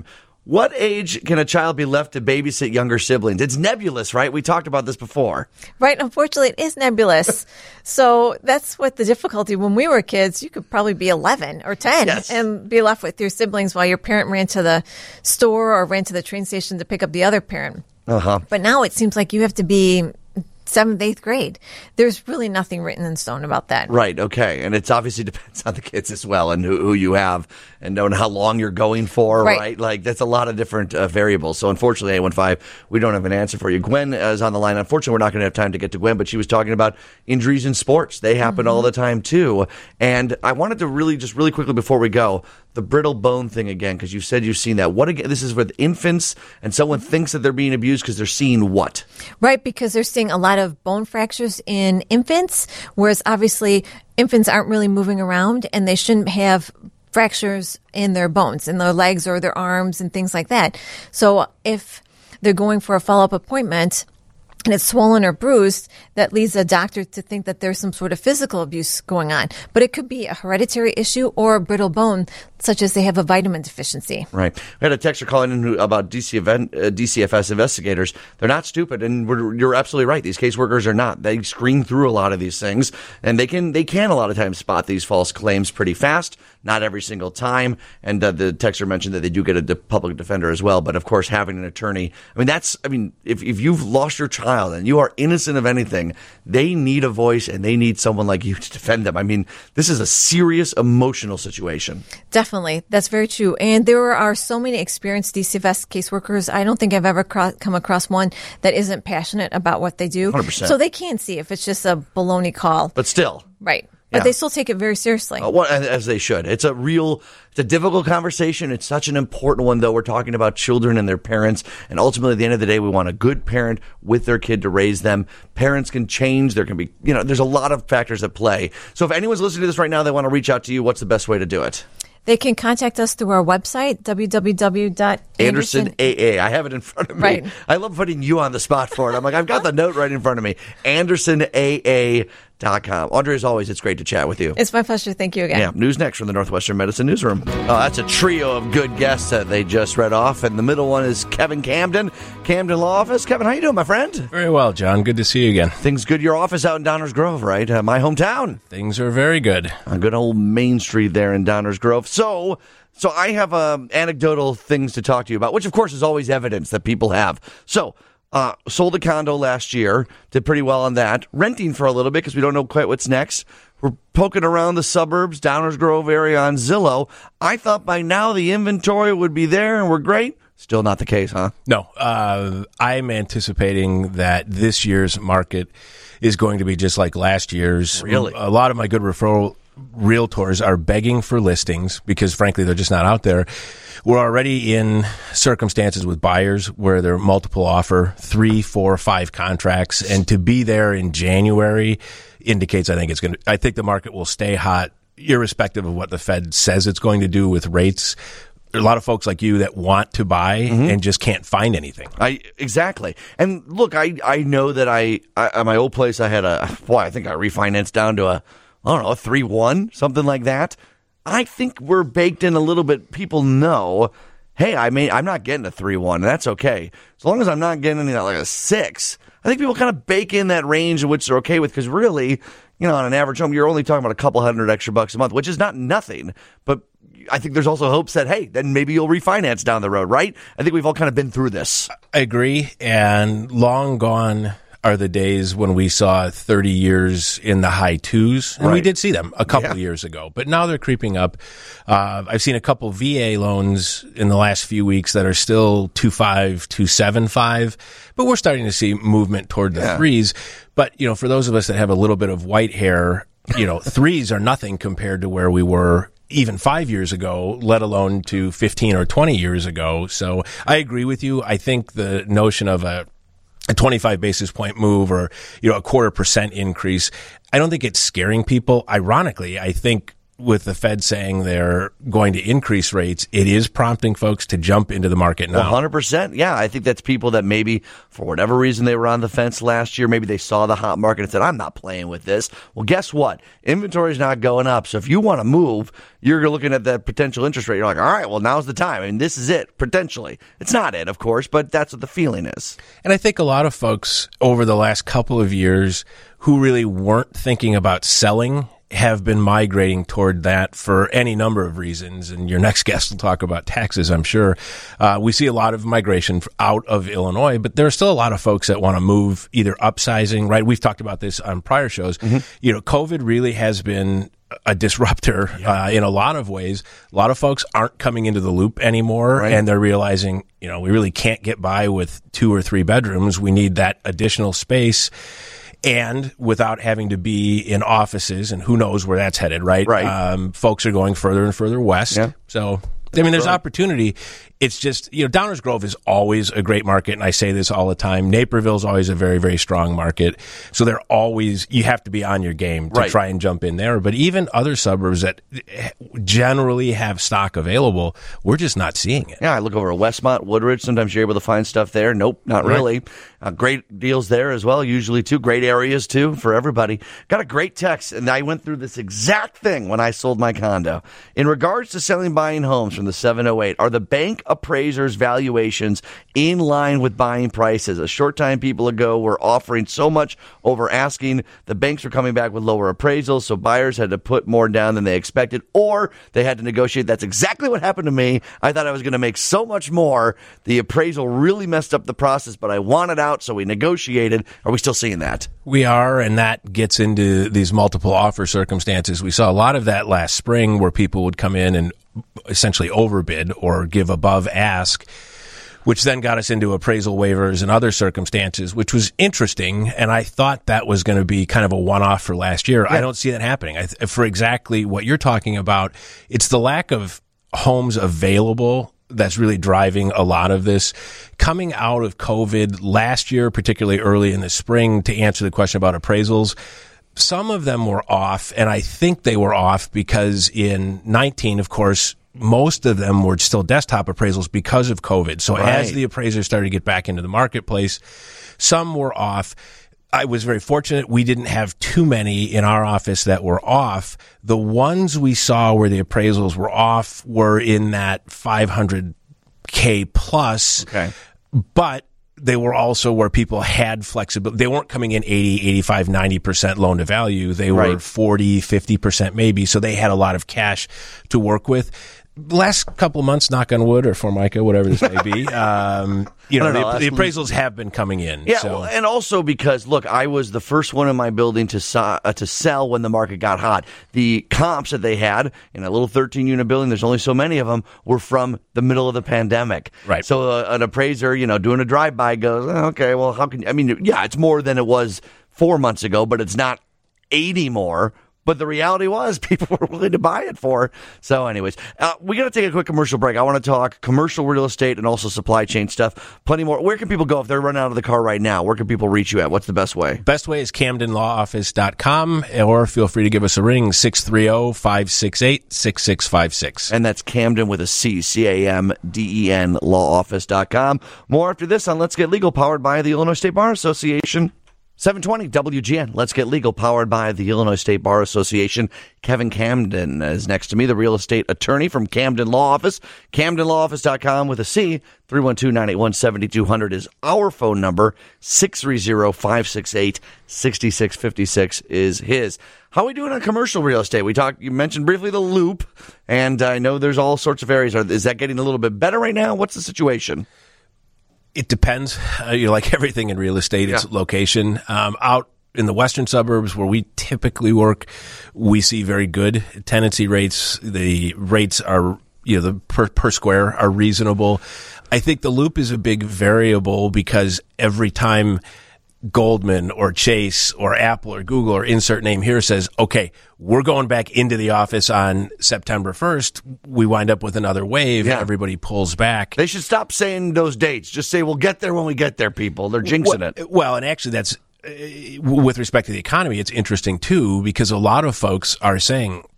What age can a child be left to babysit younger siblings? It's nebulous, right? We talked about this before. Right. Unfortunately, it is nebulous. So that's what the difficulty. When we were kids, you could probably be eleven or ten yes. and be left with your siblings while your parent ran to the store or ran to the train station to pick up the other parent. Uh-huh. But now it seems like you have to be seventh, eighth grade. There's really nothing written in stone about that. Right. Okay. And it's obviously depends on the kids as well and who, who you have and knowing how long you're going for. Right. right? Like that's a lot of different uh, variables. So unfortunately, eight one five, we don't have an answer for you. Gwen is on the line. Unfortunately, we're not going to have time to get to Gwen, but she was talking about injuries in sports. They happen mm-hmm. all the time too. And I wanted to really just really quickly before we go, the brittle bone thing again, because you said you've seen that. What again? This is with infants, and someone thinks that they're being abused because they're seeing what? Right, because they're seeing a lot of bone fractures in infants, whereas obviously infants aren't really moving around, and they shouldn't have fractures in their bones, in their legs or their arms and things like that. So if they're going for a follow-up appointment and it's swollen or bruised, that leads a doctor to think that there's some sort of physical abuse going on. But it could be a hereditary issue or a brittle bone, such as they have a vitamin deficiency. Right. We had a texter calling in who, about D C F, uh, D C F S investigators. They're not stupid, and we're, you're absolutely right. These caseworkers are not. They screen through a lot of these things, and they can they can a lot of times spot these false claims pretty fast. Not every single time. And uh, the texter mentioned that they do get a de- public defender as well. But of course, having an attorney, I mean, that's, I mean, if, if you've lost your child and you are innocent of anything, they need a voice and they need someone like you to defend them. I mean, this is a serious emotional situation. Definitely. That's very true. And there are so many experienced D C F S caseworkers. I don't think I've ever cro- come across one that isn't passionate about what they do. one hundred percent. So they can see if it's just a baloney call. But still. Right. But yeah. they still take it very seriously. Uh, well, as they should. It's a real, it's a difficult conversation. It's such an important one, though. We're talking about children and their parents. And ultimately, at the end of the day, we want a good parent with their kid to raise them. Parents can change. There can be, you know, there's a lot of factors at play. So if anyone's listening to this right now, they want to reach out to you, what's the best way to do it? They can contact us through our website, w w w dot anderson Anderson A A. I have it in front of me. Right. I love putting you on the spot for it. I'm like, I've got the note right in front of me. Anderson A A dot com. Audrey, as always, it's great to chat with you. It's my pleasure. Thank you again. Yeah. News next from the Northwestern Medicine Newsroom. Oh, that's a trio of good guests that they just read off. And the middle one is Kevin Camden, Camden Law Office. Kevin, how you doing, my friend? Very well, John. Good to see you again. Things good. Your office out in Downers Grove, right? Uh, my hometown. Things are very good. On good old Main Street there in Downers Grove. So... So I have um, anecdotal things to talk to you about, which, of course, is always evidence that people have. So uh, sold a condo last year, did pretty well on that. Renting for a little bit because we don't know quite what's next. We're poking around the suburbs, Downers Grove area on Zillow. I thought by now the inventory would be there and we're great. Still not the case, huh? No. Uh, I'm anticipating that this year's market is going to be just like last year's. Really? A lot of my good referral realtors are begging for listings because, frankly, they're just not out there. We're already in circumstances with buyers where they're multiple offer, three, four, five contracts, and to be there in January indicates I think it's going to. I think the market will stay hot, irrespective of what the Fed says it's going to do with rates. There are a lot of folks like you that want to buy mm-hmm. and just can't find anything. I exactly. And look, I I know that I, I at my old place I had a boy. I think I refinanced down to a. I don't know, a three one, something like that. I think we're baked in a little bit. People know, hey, I mean, I'm not getting a three one. That's okay. As long as I'm not getting anything like a six, I think people kind of bake in that range in which they're okay with because really, you know, on an average home, you're only talking about a couple hundred extra bucks a month, which is not nothing. But I think there's also hopes that, hey, then maybe you'll refinance down the road, right? I think we've all kind of been through this. I agree. And long gone are the days when we saw thirty years in the high twos. And right. we did see them a couple yeah. of years ago. But now they're creeping up. Uh, I've seen a couple V A loans in the last few weeks that are still two five, two seven five. But we're starting to see movement toward the yeah. threes. But, you know, for those of us that have a little bit of white hair, you know, threes are nothing compared to where we were even five years ago, let alone to fifteen or twenty years ago. So I agree with you. I think the notion of a a twenty-five basis point move or, you know, a quarter percent increase, I don't think it's scaring people. Ironically, I think with the Fed saying they're going to increase rates, it is prompting folks to jump into the market now. one hundred percent. Yeah, I think that's people that maybe for whatever reason they were on the fence last year. Maybe they saw the hot market and said, I'm not playing with this. Well, guess what? Inventory's not going up. So if you want to move, you're looking at that potential interest rate. You're like, all right, well, now's the time. I mean, this is it, potentially. It's not it, of course, but that's what the feeling is. And I think a lot of folks over the last couple of years who really weren't thinking about selling have been migrating toward that for any number of reasons. And your next guest will talk about taxes, I'm sure. Uh, we see a lot of migration out of Illinois, but there are still a lot of folks that want to move, either upsizing, right? We've talked about this on prior shows. Mm-hmm. You know, COVID really has been a disruptor yeah. uh, in a lot of ways. A lot of folks aren't coming into the loop anymore, right. And they're realizing, you know, we really can't get by with two or three bedrooms. We need that additional space. And without having to be in offices, and who knows where that's headed, right? Right. Um, folks are going further and further west. Yeah. So, I mean, there's opportunity. It's just, you know, Downers Grove is always a great market, and I say this all the time. Naperville is always a very, very strong market. So they're always, you have to be on your game to right. try and jump in there. But even other suburbs that generally have stock available, we're just not seeing it. Yeah, I look over at Westmont, Woodridge. Sometimes you're able to find stuff there. Nope, not right. really. Uh, great deals there as well, usually too. Great areas too for everybody. Got a great text, and I went through this exact thing when I sold my condo. In regards to selling, buying homes from the seven oh eight, are the bank appraisers' valuations in line with buying prices? A short time people ago were offering so much over asking. The banks were coming back with lower appraisals, so buyers had to put more down than they expected, or they had to negotiate. That's exactly what happened to me. I thought I was going to make so much more. The appraisal really messed up the process, but I wanted out, so we negotiated. Are we still seeing that? We are, and that gets into these multiple offer circumstances. We saw a lot of that last spring where people would come in and essentially overbid or give above ask, which then got us into appraisal waivers and other circumstances, which was interesting. And I thought that was going to be kind of a one-off for last year. Yeah. I don't see that happening. I th- for exactly what you're talking about, it's the lack of homes available that's really driving a lot of this. Coming out of COVID last year, particularly early in the spring, to answer the question about appraisals, some of them were off, and I think they were off because in nineteen, of course, most of them were still desktop appraisals because of COVID. So right. as the appraisers started to get back into the marketplace, some were off. I was very fortunate. We didn't have too many in our office that were off. The ones we saw where the appraisals were off were in that five hundred K plus. Okay. But they were also where people had flexibility. They weren't coming in eighty, eighty-five, ninety percent loan to value. They were right. forty, fifty percent maybe. So they had a lot of cash to work with. Last couple of months, knock on wood or Formica, whatever this may be, um, you know, know the, the appraisals have been coming in. Yeah, so. well, and also because, look, I was the first one in my building to so, uh, to sell when the market got hot. The comps that they had in a little thirteen-unit building, there's only so many of them, were from the middle of the pandemic. Right. So uh, an appraiser, you know, doing a drive-by goes, oh, okay, well, how can, I mean, yeah, it's more than it was four months ago, but it's not eighty more. But the reality was people were willing to buy it for. So anyways, uh, we got to take a quick commercial break. I want to talk commercial real estate and also supply chain stuff. Plenty more. Where can people go if they're running out of the car right now? Where can people reach you at? What's the best way? Best way is camden law office dot com, or feel free to give us a ring, six three zero, five six eight, six six five six. And that's Camden with a C, C A M D E N, law office dot com. More after this on Let's Get Legal, powered by the Illinois State Bar Association. seven twenty W G N, Let's Get Legal, powered by the Illinois State Bar Association. Kevin Camden is next to me, the real estate attorney from Camden Law Office. camden law office dot com with a C. three one two, nine eight one, seven two zero zero is our phone number. six three zero, five six eight, six six five six is his. How are we doing on commercial real estate? We talked. You mentioned briefly the Loop, and I know there's all sorts of areas. Is that getting a little bit better right now? What's the situation? It depends. Uh, you know, like everything in real estate, it's yeah. location. Um, out in the western suburbs where we typically work, we see very good tenancy rates. The rates are, you know, the per, per square are reasonable. I think the Loop is a big variable because every time Goldman or Chase or Apple or Google or insert name here says, okay, we're going back into the office on September first, we wind up with another wave. Yeah. And everybody pulls back. They should stop saying those dates. Just say, we'll get there when we get there, people. They're jinxing well, it. Well, and actually that's, uh, with respect to the economy, it's interesting too, because a lot of folks are saying,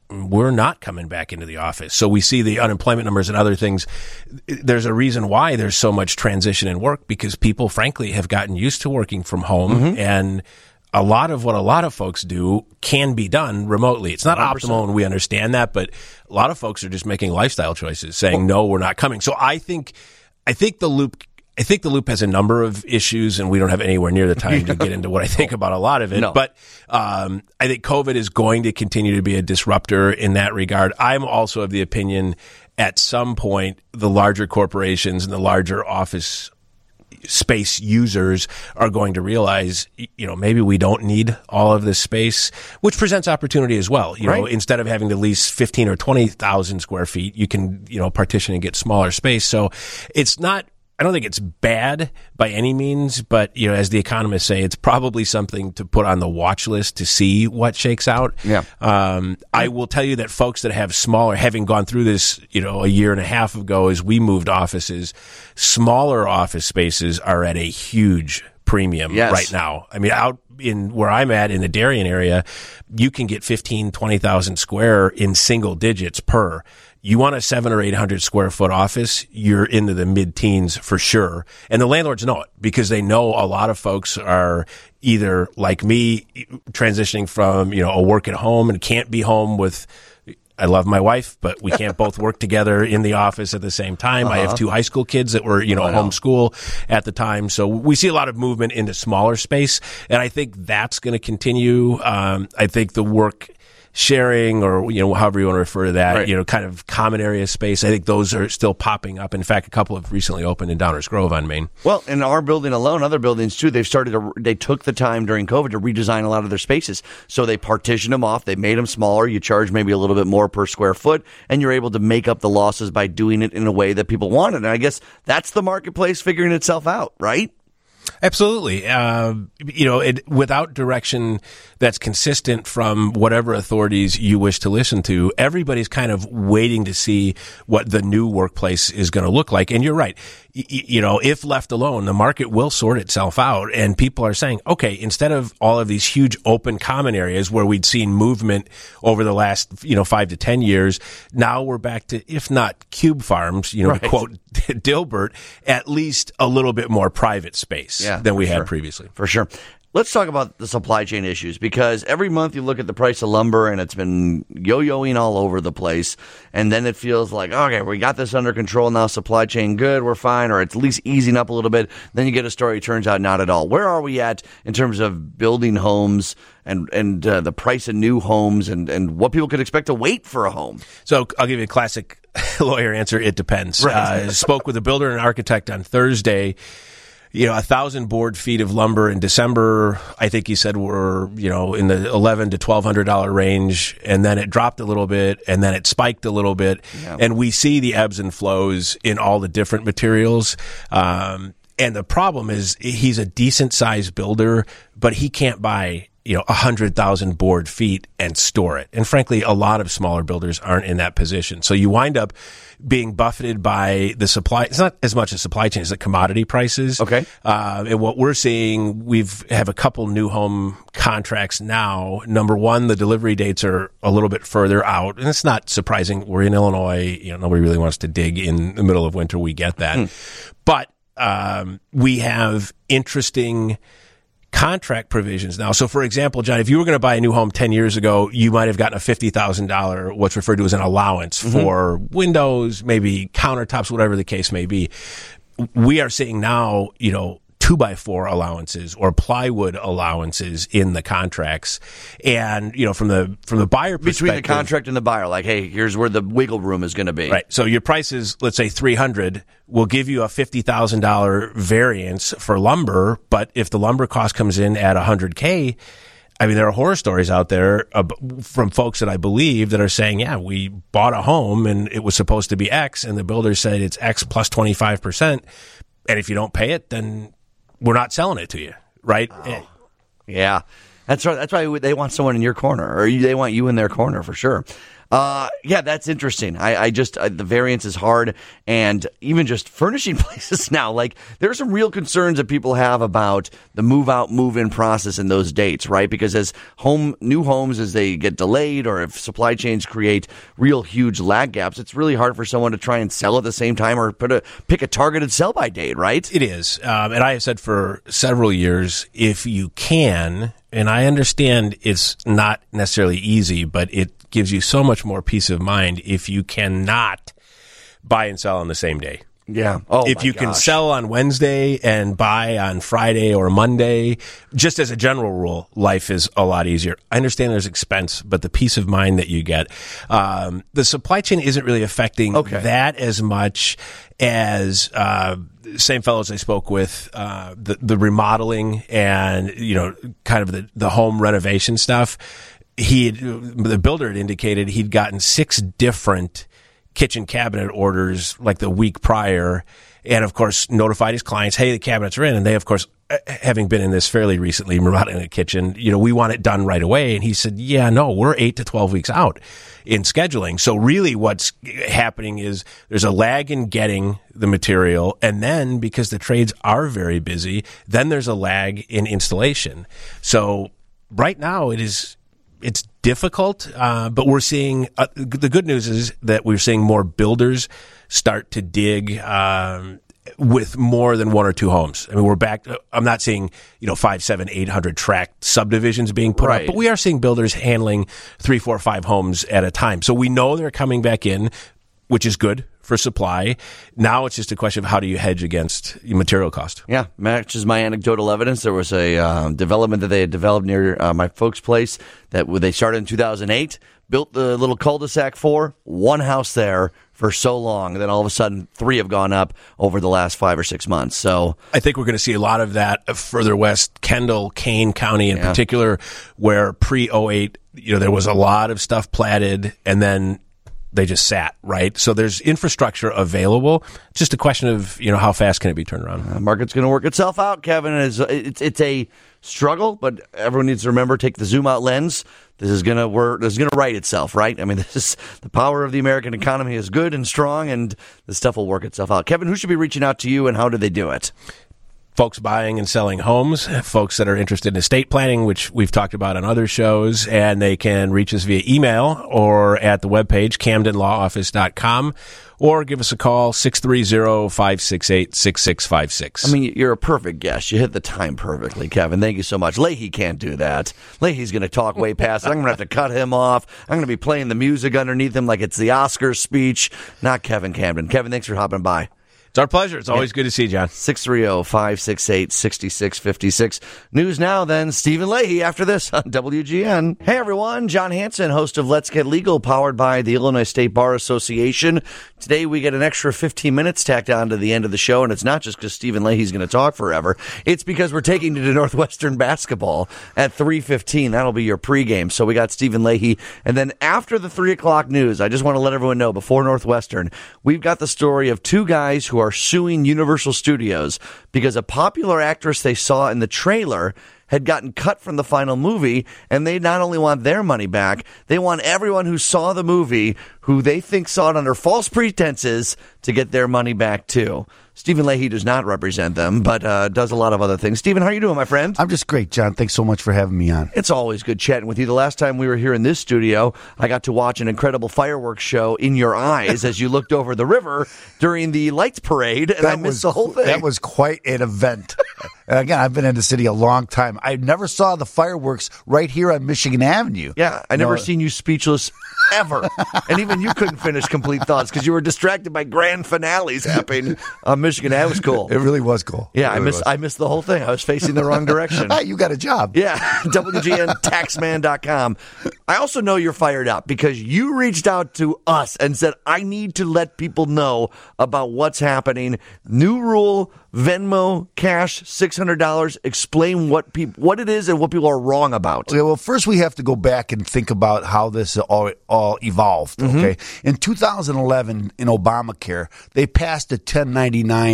we're not coming back into the office. So we see the unemployment numbers and other things. There's a reason why there's so much transition in work, because people, frankly, have gotten used to working from home. Mm-hmm. And a lot of what a lot of folks do can be done remotely. It's not one hundred percent optimal, and we understand that, but a lot of folks are just making lifestyle choices, saying, no, we're not coming. So I think, I think the loop I think the loop has a number of issues, and we don't have anywhere near the time to get into what I think about a lot of it. No. But um, I think COVID is going to continue to be a disruptor in that regard. I'm also of the opinion at some point the larger corporations and the larger office space users are going to realize, you know, maybe we don't need all of this space, which presents opportunity as well. You right. know, instead of having to lease fifteen or twenty thousand square feet, you can, you know, partition and get smaller space. So it's not, I don't think it's bad by any means, but, you know, as the economists say, it's probably something to put on the watch list to see what shakes out. Yeah. Um, I will tell you that folks that have smaller, having gone through this, you know, a year and a half ago as we moved offices, smaller office spaces are at a huge premium yes. right now. I mean, out in where I'm at in the Darien area, you can get fifteen, twenty thousand square in single digits per. You want a seven or eight hundred square foot office, you're into the mid teens for sure. And the landlords know it, because they know a lot of folks are either like me, transitioning from, you know, a work at home and can't be home with, I love my wife, but we can't both work together in the office at the same time. Uh-huh. I have two high school kids that were, you know, oh, homeschool at the time. So we see a lot of movement into smaller space. And I think that's going to continue. Um, I think the work sharing, or, you know, however you want to refer to that, right. you know, kind of common area space, I think those are still popping up. In fact, a couple have recently opened in Downers Grove on Main. Well, in our building alone, other buildings too, they've started to, they took the time during COVID to redesign a lot of their spaces. So they partitioned them off, they made them smaller, you charge maybe a little bit more per square foot, and you're able to make up the losses by doing it in a way that people wanted. And I guess that's the marketplace figuring itself out, right? Absolutely. Uh, you know, it, without direction that's consistent from whatever authorities you wish to listen to, everybody's kind of waiting to see what the new workplace is going to look like. And you're right. Y- you know, if left alone, the market will sort itself out. And people are saying, okay, instead of all of these huge open common areas where we'd seen movement over the last, you know, five to ten years, now we're back to, if not cube farms, you know, right. to quote Dilbert, at least a little bit more private space yeah, than we had sure. previously. For sure. Let's talk about the supply chain issues, because every month you look at the price of lumber and it's been yo-yoing all over the place. And then it feels like, okay, we got this under control now, supply chain good, we're fine, or it's at least easing up a little bit. Then you get a story, turns out not at all. Where are we at in terms of building homes and, and uh, the price of new homes and, and what people could expect to wait for a home? So I'll give you a classic lawyer answer. It depends. Right. Uh, I spoke with a builder and architect on Thursday. You know, a thousand board feet of lumber in December, I think he said were, you know, in the eleven to twelve hundred dollar range, and then it dropped a little bit, and then it spiked a little bit, yeah. and we see the ebbs and flows in all the different materials. Um, and the problem is, he's a decent sized builder, but he can't buy, you know, a hundred thousand board feet and store it. And frankly, a lot of smaller builders aren't in that position. So you wind up being buffeted by the supply. It's not as much a supply chain as the commodity prices. Okay. Uh, and what we're seeing, we've have a couple new home contracts now. Number one, the delivery dates are a little bit further out. And it's not surprising. We're in Illinois. You know, nobody really wants to dig in the middle of winter. We get that. Mm. But, um, we have interesting contract provisions now. So, for example, John, if you were going to buy a new home ten years ago, you might have gotten a fifty thousand dollars, what's referred to as an allowance mm-hmm. for windows, maybe countertops, whatever the case may be. We are seeing now, you know, two by four allowances or plywood allowances in the contracts. And, you know, from the, from the buyer perspective. Between the contract and the buyer, like, hey, here's where the wiggle room is going to be. Right. So your price is, let's say three hundred, we'll give you a fifty thousand dollars variance for lumber. But if the lumber cost comes in at one hundred K, I mean, there are horror stories out there uh, from folks that I believe that are saying, yeah, we bought a home and it was supposed to be X and the builder said it's X plus twenty-five percent. And if you don't pay it, then we're not selling it to you, right? Oh, yeah, that's right. That's why they want someone in your corner, or they want you in their corner for sure. Uh, yeah, that's interesting. I, I just, uh, the variance is hard, and even just furnishing places now, like, there are some real concerns that people have about the move out, move in process in those dates, right? Because as home, new homes, as they get delayed, or if supply chains create real huge lag gaps, it's really hard for someone to try and sell at the same time or put a, pick a targeted sell by date, right? It is. Um, and I have said for several years, if you can, and I understand it's not necessarily easy, but it gives you so much more peace of mind if you cannot buy and sell on the same day. Yeah. Oh, if my you gosh. can sell on Wednesday and buy on Friday or Monday, just as a general rule, life is a lot easier. I understand there's expense, but the peace of mind that you get, um, the supply chain isn't really affecting okay. that as much as uh, same fellows I spoke with, uh, the the remodeling and you know, kind of the the home renovation stuff. He had, the builder had indicated he'd gotten six different kitchen cabinet orders like the week prior, and of course notified his clients, hey, the cabinets are in, and they of course, having been in this fairly recently, remodeling a kitchen, you know, we want it done right away. And he said, yeah, no, we're eight to twelve weeks out in scheduling. So really what's happening is there's a lag in getting the material, and then because the trades are very busy, then there's a lag in installation. So right now it is It's difficult, uh, but we're seeing uh, the good news is that we're seeing more builders start to dig um, with more than one or two homes. I mean, we're back. I'm not seeing you know five, seven, eight hundred tract subdivisions being put right. up, but we are seeing builders handling three, four, five homes at a time. So we know they're coming back in, which is good for supply. Now it's just a question of how do you hedge against material cost. Yeah, matches my anecdotal evidence. There was a uh, development that they had developed near uh, my folks' place that they started in two thousand eight, built the little cul-de-sac for, one house there for so long. Then all of a sudden, three have gone up over the last five or six months. So I think we're going to see a lot of that further west, Kendall, Kane County in yeah. particular, where pre oh eight, you know, there was a lot of stuff platted, and then they just sat, right? So there's infrastructure available. Just a question of, you know, how fast can it be turned around? The uh, market's going to work itself out, Kevin. It's, it's, it's a struggle, but everyone needs to remember, take the zoom out lens. This is going to work. This is going to right itself, right? I mean, this is the power of the American economy is good and strong, and this stuff will work itself out. Kevin, who should be reaching out to you, and how do they do it? Folks buying and selling homes, folks that are interested in estate planning, which we've talked about on other shows, and they can reach us via email or at the webpage, camden law office dot com, or give us a call, six three zero, five six eight, six six five six. I mean, you're a perfect guest. You hit the time perfectly, Kevin. Thank you so much. Leahy can't do that. Leahy's going to talk way past it. I'm going to have to cut him off. I'm going to be playing the music underneath him like it's the Oscars speech, not Kevin Camden. Kevin, thanks for hopping by. It's our pleasure. It's always yeah. good to see you, John. six three zero, five six eight, six six five six. News now, then. Stephen Leahy after this on W G N. Hey, everyone. John Hanson, host of Let's Get Legal, powered by the Illinois State Bar Association. Today, we get an extra fifteen minutes tacked on to the end of the show, and it's not just because Stephen Leahy's going to talk forever. It's because we're taking you to Northwestern basketball at three fifteen. That'll be your pregame. So we got Stephen Leahy. And then after the three o'clock news, I just want to let everyone know, before Northwestern, we've got the story of two guys who are suing Universal Studios because a popular actress they saw in the trailer had gotten cut from the final movie, and they not only want their money back, they want everyone who saw the movie, who they think saw it under false pretenses, to get their money back too. Stephen Leahy does not represent them, but uh, does a lot of other things. Stephen, how are you doing, my friend? I'm just great, John. Thanks so much for having me on. It's always good chatting with you. The last time we were here in this studio, I got to watch an incredible fireworks show in your eyes as you looked over the river during the lights parade, and that I missed was, the whole thing. That was quite an event. And again, I've been in the city a long time. I never saw the fireworks right here on Michigan Avenue. Yeah, I never no. seen you speechless ever. And even you couldn't finish complete thoughts because you were distracted by grand finales happening on Michigan. That was cool. It really was cool. Yeah, really I missed was. I missed the whole thing. I was facing the wrong direction. You got a job. Yeah, W G N taxman dot com. I also know you're fired up because you reached out to us and said, I need to let people know about what's happening. New rule, Venmo, cash, six hundred dollars. Explain what people, what it is and what people are wrong about. Okay, well, first we have to go back and think about how this all, all evolved. Okay, mm-hmm. In two thousand eleven, in Obamacare, they passed a ten ninety-nine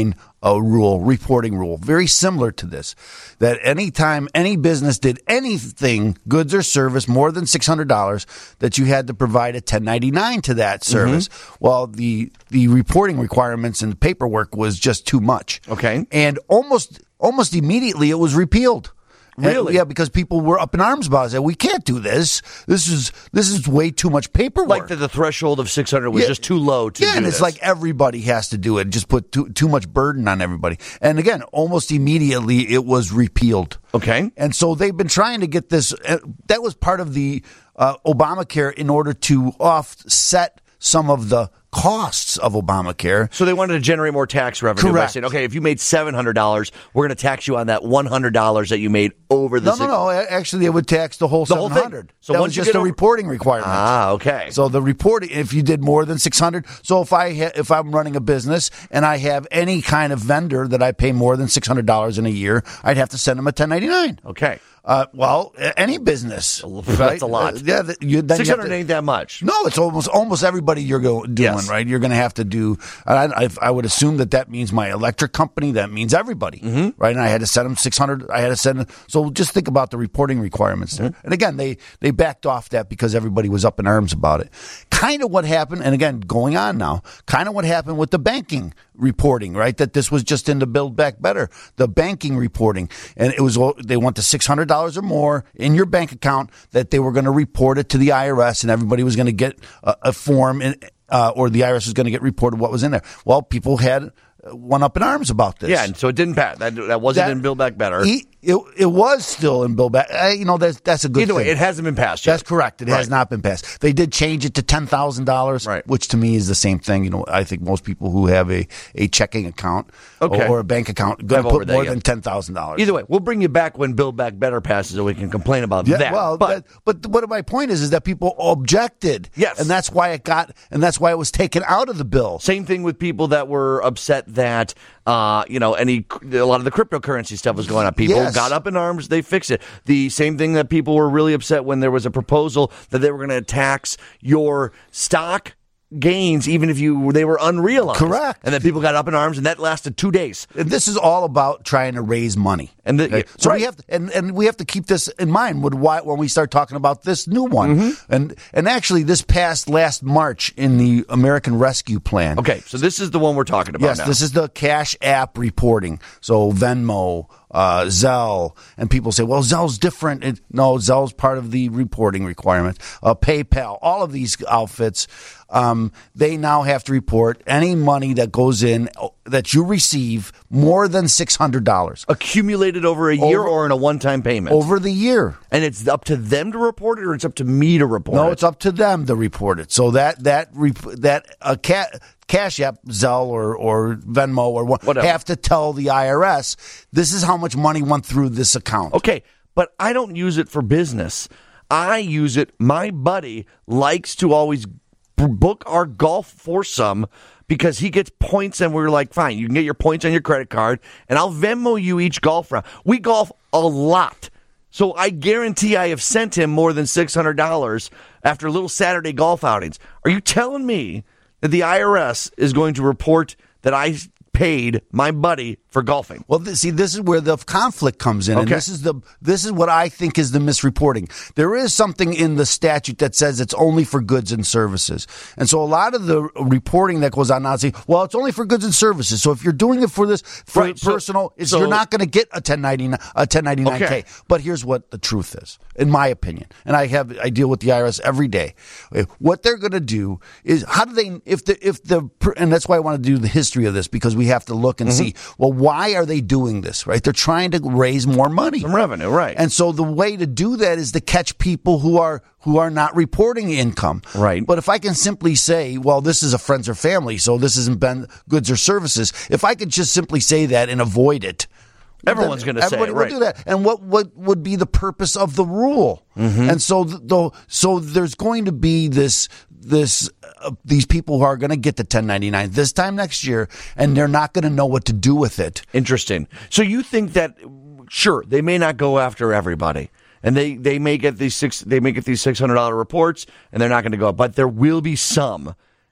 a rule, reporting rule, very similar to this, that anytime any business did anything, goods or service, more than six hundred dollars, that you had to provide a ten ninety-nine to that service. Mm-hmm. Well, the the reporting requirements and the paperwork was just too much. Okay. And almost almost immediately it was repealed. Really? And, yeah, because people were up in arms about it. Said, we can't do this. This is this is way too much paperwork. Like that the threshold of six hundred was yeah. just too low to yeah, do and it's this. like everybody has to do it. Just put too, too much burden on everybody. And again, almost immediately it was repealed. Okay. And so they've been trying to get this. Uh, that was part of the uh, Obamacare in order to offset some of the costs of Obamacare. So they wanted to generate more tax revenue. Correct. By saying, okay, if you made seven hundred dollars, we're going to tax you on that one hundred dollars that you made over the No, no, no. Actually, it would tax the whole The whole seven hundred. thing. So that once was you just get a over- reporting requirement. Ah, okay. So the reporting, if you did more than six hundred, so if I ha- if I'm running a business and I have any kind of vendor that I pay more than six hundred dollars in a year, I'd have to send them a ten ninety-nine. Okay. Uh, well, a- any business. That's right? a lot. Uh, yeah, that- you, then you six have hundred to- ain't that much. No, it's almost almost everybody you're go, doing, Yes. right? You're going to have to do, I, I, I would assume that that means my electric company, that means everybody, Mm-hmm. right? And I had to send them six hundred, I had to send them, so just think about the reporting requirements there. Mm-hmm. And again, they, they backed off that because everybody was up in arms about it. Kind of what happened, and again, going on now, kind of what happened with the banking reporting, right? That this was just in the Build Back Better, the banking reporting. And it was, they want the six hundred dollars or more in your bank account that they were going to report it to the I R S and everybody was going to get a, a form in, uh, or the I R S was going to get reported what was in there. Well, people had one up in arms about this. Yeah, and so it didn't pass. That, that wasn't That- in Build Back Better. He, it, it was still in Build Back. Uh, you know, that's, that's a good Either thing. way, it hasn't been passed yet. That's correct. It has Right. not been passed. They did change it to ten thousand dollars, Right. which to me is the same thing. You know, I think most people who have a, a checking account Okay. or, or a bank account going I've to put over that more yet. than ten thousand dollars. Either way, we'll bring you back when Build Back Better passes and we can complain about Yeah, that. well, but but, but what my point is, is that people objected. Yes. And that's why it got, and that's why it was taken out of the bill. same thing with people that were upset that, uh, you know, any a lot of the cryptocurrency stuff was going on. People Yes. got up in arms. They fixed it. The same thing that people were really upset when there was a proposal that they were going to tax your stock gains, even if you they were unrealized. Correct. And then people got up in arms, and that lasted two days. And this is all about trying to raise money. And the- Okay? yeah, so right. we have to, and, and we have to keep this in mind with why, when we start talking about this new one. Mm-hmm. And and actually, this passed last March in the American Rescue Plan. Okay, so this is the one we're talking about Yes, now. this is the Cash App reporting. So Venmo, uh, Zelle, and people say, well, Zelle's different. It, no, Zelle's part of the reporting requirement. Uh, PayPal, all of these outfits, um, they now have to report any money that goes in uh, that you receive more than six hundred dollars. accumulated over a year Over- or in a one-time payment. Over the year. And it's up to them to report it, or it's up to me to report No, it? it's up to them to report it. So that that rep- that uh, ca- Cash App, Zelle, or or Venmo, or what Whatever. have to tell the I R S this is how much money went through this account. Okay, but I don't use it for business. I use it. My buddy likes to always b- book our golf foursome because he gets points, and we're like, fine, you can get your points on your credit card, and I'll Venmo you each golf round. We golf a lot. So I guarantee I have sent him more than six hundred dollars after little Saturday golf outings. Are you telling me that the I R S is going to report that I paid my buddy for golfing? Well, th- see, this is where the conflict comes in, and Okay. this is the this is what I think is the misreporting. There is something in the statute that says it's only for goods and services, and so a lot of the reporting that goes on now say, well, it's only for goods and services. So if you're doing it for this for Right, so- personal, it's, so- you're not going to get a ten ninety-nine a ten ninety-nine K. Okay. But here's what the truth is, in my opinion, and I have I deal with the I R S every day. What they're going to do is how do they if the if the and that's why I want to do the history of this, because we have to look and see, well, why are they doing this, right? They're trying to raise more money. Some revenue, right. And so the way to do that is to catch people who are who are not reporting income. Right. But if I can simply say, well, this is a friends or family, so this isn't been goods or services, if I could just simply say that and avoid it, Everyone's then going to say it, everybody right. will do that. And what, what would be the purpose of the rule? Mm-hmm. And so, th- though, so there's going to be this, this, uh, these people who are going to get the ten ninety-nine this time next year, and they're not going to know what to do with it. Interesting. So you think that, sure, they may not go after everybody, and they, they may get these six they may get these six hundred dollar reports, and they're not going to go, but there will be some.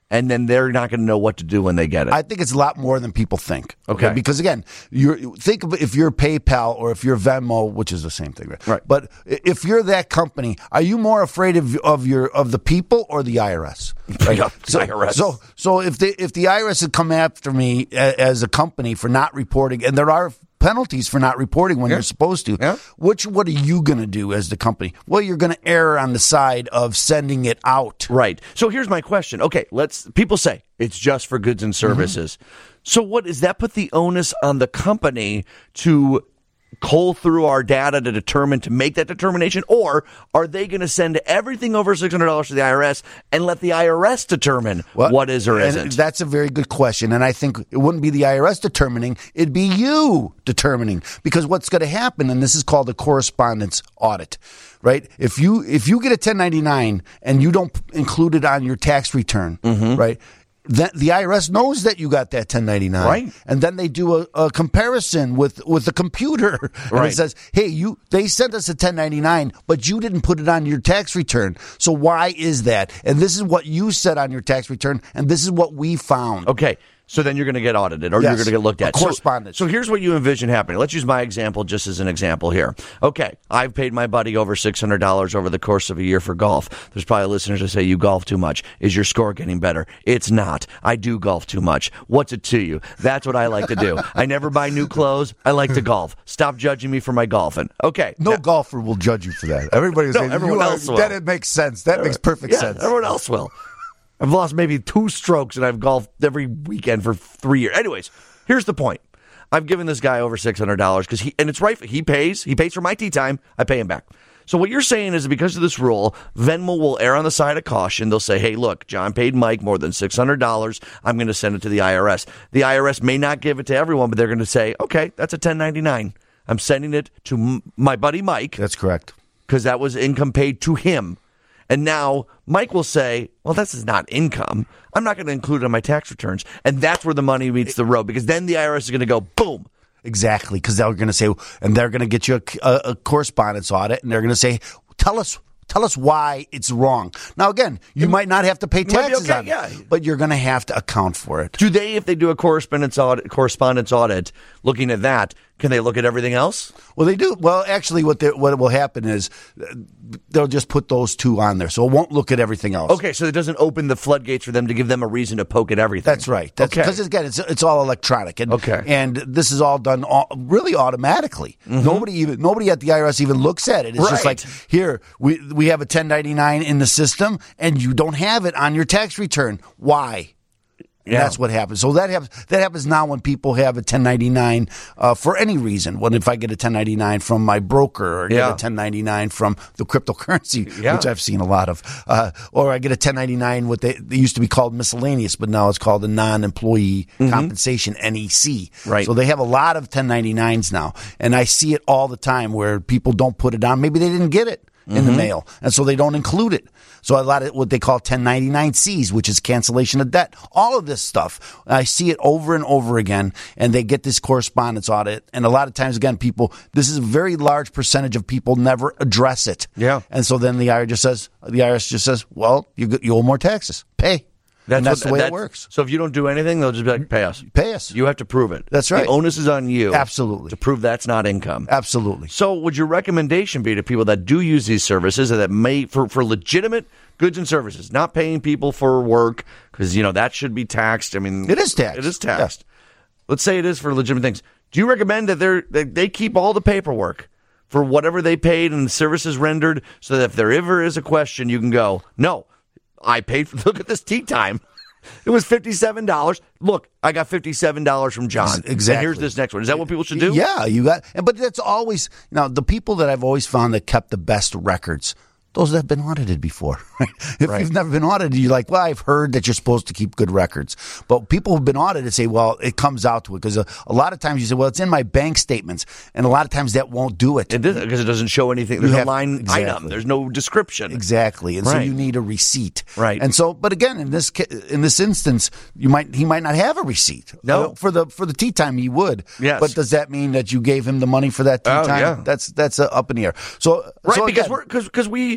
and then they're not going to know what to do when they get it. I think it's a lot more than people think. Okay. Because again, you think of if you're PayPal or if you're Venmo, which is the same thing, right? Right. But if you're that company, are you more afraid of of your of the people or the I R S? Right? Yeah, so, I R S. so so if the if the I R S had come after me a, as a company for not reporting, and there are penalties for not reporting when yeah. you're supposed to. Yeah. Which what are you going to do as the company? Well, you're going to err on the side of sending it out. Right. So here's my question. Okay, let's. People say it's just for goods and services. Mm-hmm. So what does that put the onus on the company to cull through our data to determine to make that determination, or are they going to send everything over six hundred dollars to the I R S and let the I R S determine well, what is or isn't? That's a very good question, and I think it wouldn't be the I R S determining; it'd be you determining, because what's going to happen, and this is called a correspondence audit, right? If you if you get a ten ninety-nine and you don't include it on your tax return, mm-hmm. right? That the I R S knows that you got that ten ninety-nine, right? And then they do a, a comparison with, with the computer, and right. it says, "Hey, you they sent us a ten ninety-nine, but you didn't put it on your tax return. So why is that? And this is what you said on your tax return, and this is what we found." Okay. So then you're going to get audited, or yes, you're going to get looked at. Correspondence. So, so here's what you envision happening. Let's use my example just as an example here. Okay, I've paid my buddy over six hundred dollars over the course of a year for golf. There's probably listeners that say, you golf too much. Is your score getting better? It's not. I do golf too much. What's it to you? That's what I like to do. I never buy new clothes. I like to golf. Stop judging me for my golfing. Okay. No now, golfer will judge you for that. Everybody's no, saying, everyone else will. That it makes sense. That makes perfect yeah, sense. Everyone else will. I've lost maybe two strokes, and I've golfed every weekend for three years. Anyways, here's the point. I've given this guy over six hundred dollars because he, and it's right. He pays. He pays for my tee time. I pay him back. So what you're saying is that because of this rule, Venmo will err on the side of caution. They'll say, hey, look, John paid Mike more than six hundred dollars. I'm going to send it to the I R S. The I R S may not give it to everyone, but they're going to say, okay, that's a ten ninety-nine. I'm sending it to m- my buddy Mike. That's correct. Because that was income paid to him. And now Mike will say, well, this is not income. I'm not going to include it on my tax returns. And that's where the money meets the road, because then the I R S is going to go, boom. Exactly, because they're going to say, and they're going to get you a, a, a correspondence audit, and they're going to say, tell us Tell us why it's wrong. Now, again, you it might not have to pay taxes okay, on it, yeah. but you're going to have to account for it. Do they, if they do a correspondence audit, correspondence audit, looking at that, can they look at everything else? Well, they do. Well, actually, what what will happen is they'll just put those two on there, so it won't look at everything else. Okay, so it doesn't open the floodgates for them to give them a reason to poke at everything. That's right. That's, okay. Because, again, it's it's all electronic. And, okay. And this is all done all, really automatically. Mm-hmm. Nobody even nobody at the I R S even looks at it. It's right. just like, here, we, we have a ten ninety-nine in the system, and you don't have it on your tax return. Why? Yeah. That's what happens. So that happens. That happens now when people have a ten ninety-nine uh, for any reason. When if I get a ten ninety-nine from my broker, or yeah. get a ten ninety-nine from the cryptocurrency, yeah. which I've seen a lot of, uh, or I get a ten ninety-nine. What they, they used to be called miscellaneous, but now it's called a non-employee mm-hmm. compensation (N E C). Right. So they have a lot of ten ninety-nines now, and I see it all the time where people don't put it on. Maybe they didn't get it in mm-hmm. the mail, and so they don't include it. So a lot of what they call ten ninety-nine C's, which is cancellation of debt. All of this stuff, I see it over and over again, and they get this correspondence audit. And a lot of times, again, people, this is a very large percentage of people never address it. Yeah. And so then the I R S just says, the I R S just says, well, you you owe more taxes. Pay. That's, and that's what, the way that, it works. So if you don't do anything, they'll just be like, pay us. Pay us. You have to prove it. That's right. The onus is on you. Absolutely. To prove that's not income. Absolutely. So would your recommendation be to people that do use these services and that may, for, for legitimate goods and services, not paying people for work, because, you know, that should be taxed. I mean, it is taxed. It is taxed. Yeah. Let's say it is for legitimate things. Do you recommend that they're, that they keep all the paperwork for whatever they paid and the services rendered, so that if there ever is a question, you can go, no, I paid for, look at this tea time. It was fifty-seven dollars. Look, I got fifty-seven dollars from John. Exactly. And here's this next one. Is that what people should do? Yeah, you got. But that's always, you know, the people that I've always found that kept the best records, those that have been audited before. Right? If right. you've never been audited, you're like, well, I've heard that you're supposed to keep good records. But people who've been audited say, well, it comes out to it. Because a, a lot of times you say, well, it's in my bank statements. And a lot of times that won't do it. It doesn't, because it doesn't show anything. There's You no have- line exactly. item. There's no description. Exactly. And so Right. you need a receipt. Right. And so, but again, in this ca- in this instance, you might he might not have a receipt. No. Uh, for the for the tea time he would. Yes. But does that mean that you gave him the money for that tea Oh, time? yeah. That's that's uh, up in the air. So Right, so because again, we're because because we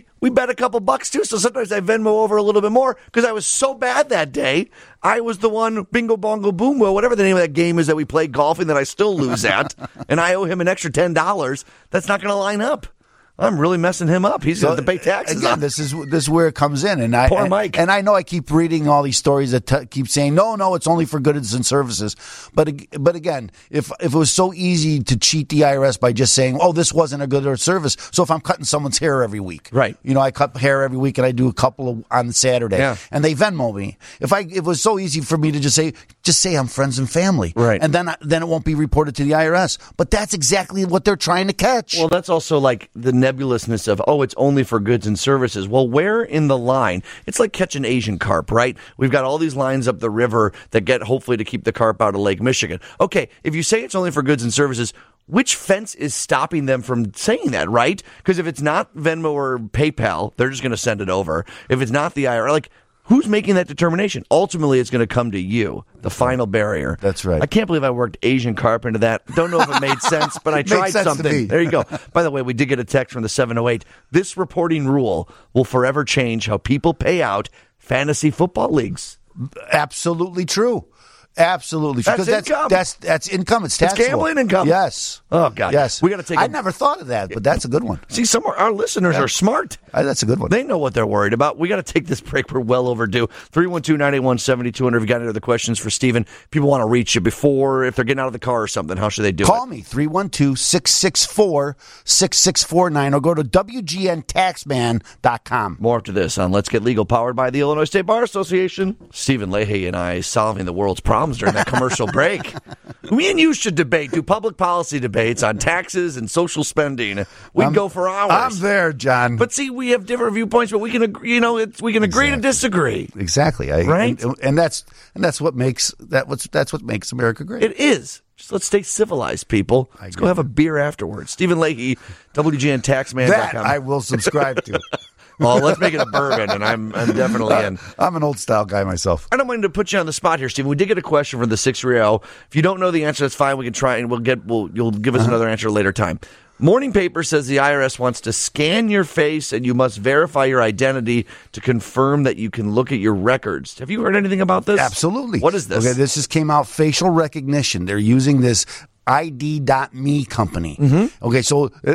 we bet a couple bucks too. So sometimes I Venmo over a little bit more because I was so bad that day. I was the one, bingo, bongo, boom, well, whatever the name of that game is that we play golfing that I still lose at, and I owe him an extra ten dollars. That's not going to line up. I'm really messing him up. He's so, going to pay taxes. Again, on. this is this is where it comes in, and I Poor and, Mike. And I know I keep reading all these stories that t- keep saying no, no, it's only for goods and services. But but again, if if it was so easy to cheat the I R S by just saying, oh, this wasn't a good or service. So if I'm cutting someone's hair every week, right? You know, I cut hair every week, and I do a couple of, on Saturday, yeah. and they Venmo me. If I if it was so easy for me to just say just say I'm friends and family, right? And then I, then it won't be reported to the I R S. But that's exactly what they're trying to catch. Well, that's also like the nebulousness of, oh, it's only for goods and services. Well, where in the line? It's like catching Asian carp, right? We've got all these lines up the river that get hopefully to keep the carp out of Lake Michigan. Okay, if you say it's only for goods and services, which fence is stopping them from saying that, right? Because if it's not Venmo or PayPal, they're just going to send it over. If it's not the I R S, like, who's making that determination? Ultimately, it's going to come to you, the final barrier. That's right. I can't believe I worked Asian carp into that. Don't know if it made sense, but I tried something. There you go. By the way, we did get a text from the seven oh eight. This reporting rule will forever change how people pay out fantasy football leagues. Absolutely true. Absolutely. That's because income. That's, that's, that's income. It's taxable. It's gambling income. Yes. Oh, God. Yes. We got to take a- I never thought of that, but that's a good one. See, some of our listeners Yeah. are smart. Uh, that's a good one. They know what they're worried about. We got to take this break. We're well overdue. three one two, nine eight one, seven two zero zero. If you got any other questions for Steven, people want to reach you before, if they're getting out of the car or something, how should they do Call it? me, three one two, six six four, six six four nine, or go to W G N taxman dot com. More after this on Let's Get Legal, powered by the Illinois State Bar Association. Stephen Leahy and I solving the world's problems during that commercial break. Me and you should debate, do public policy debates on taxes and social spending. We'd I'm, go for hours. I'm there, John. But see, we have different viewpoints, but we can agree, you know, it's, we can agree Exactly. to disagree. Exactly. I, Right? And, and that's and that's what makes that what's that's what makes America great. It is. Just let's stay civilized, people. Let's go have a beer afterwards. Stephen Leahy, W G N taxman dot com. That I will subscribe to. Well, let's make it a bourbon, and I'm I'm definitely in. I'm an old style guy myself. I don't mind to put you on the spot here, Stephen. We did get a question from the six three zero. If you don't know the answer, that's fine. We can try, and we'll get. We'll you'll give us Uh-huh. another answer later time. Morning Paper says the I R S wants to scan your face, and you must verify your identity to confirm that you can look at your records. Have you heard anything about this? Absolutely. What is this? Okay, this just came out. Facial recognition. They're using this I D dot me company. Mm-hmm. Okay, so. Uh,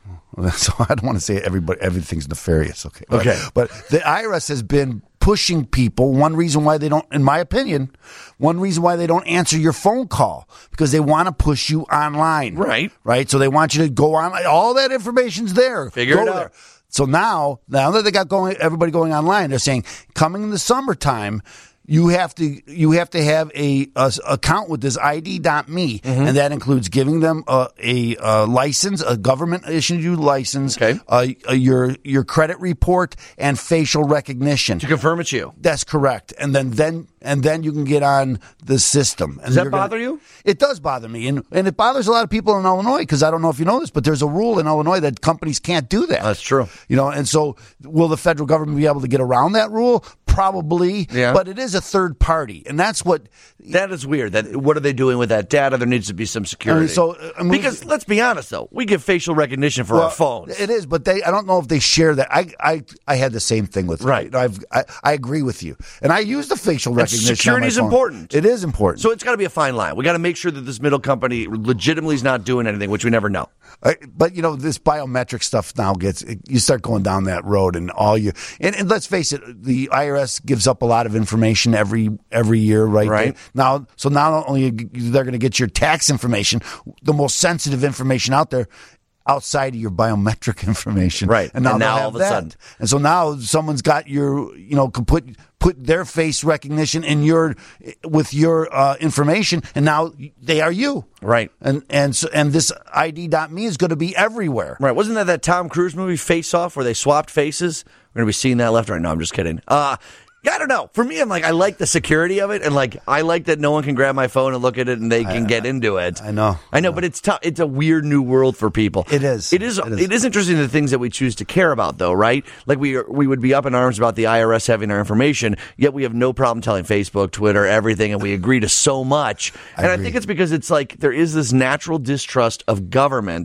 So I don't want to say everybody everything's nefarious, okay? But, Okay. But the I R S has been pushing people. One reason why they don't, in my opinion, one reason why they don't answer your phone call because they want to push you online, Right. Right. So they want you to go on. All that information's there. Figure Go it out. there. So now, now that they got going, everybody going online, they're saying coming in the summertime. You have to you have to have a, a account with this I D dot me, Mm-hmm. and that includes giving them a, a, a license, a government issued you license, Okay. uh, uh, your your credit report, and facial recognition To confirm it's you. That's correct, and then then and then you can get on the system. And Does that you're gonna- bother you? It does bother me, and and it bothers a lot of people in Illinois because I don't know if you know this, but there's a rule in Illinois that companies can't do that. That's true. You know, and so will the federal government be able to get around that rule? Probably, Yeah. but it is a third party, and that's what. That is weird. That what are they doing with that data? There needs to be some security. I mean, so, I mean, because let's be honest, though, we give facial recognition for Well, our phones. It is, but they. I don't know if they share that. I I, I had the same thing with Right. I've I, I agree with you, and I use the facial recognition. security on my is phone. important. It is important. So it's got to be a fine line. We got to make sure that this middle company legitimately is not doing anything, which we never know. I, but you know, this biometric stuff now gets. You start going down that road, and all you. And, and let's face it, the I R S gives up a lot of information every every year, right? Right. Now, so not only they're going to get your tax information, the most sensitive information out there. Outside of your biometric information, Right. And now, And now they'll have all of a that. sudden- and so now someone's got your, you know, can put put their face recognition in your with your uh, information, and now they are you, Right. And and so and this I D dot me is going to be everywhere. Right. Wasn't that that Tom Cruise movie, Face Off, where they swapped faces? We're going to be seeing that left right now. I'm just kidding. Uh, I don't know. For me, I'm like, I like the security of it, and like, I like that no one can grab my phone and look at it and they can I- get into it. I know. I know, but it's tough. It's a weird new world for people. It is. It is. It is. It is interesting the things that we choose to care about, though, right? Like we are, we would be up in arms about the I R S having our information, yet we have no problem telling Facebook, Twitter, everything, and we agree to so much. I and I agree. think it's because it's like there is this natural distrust of government.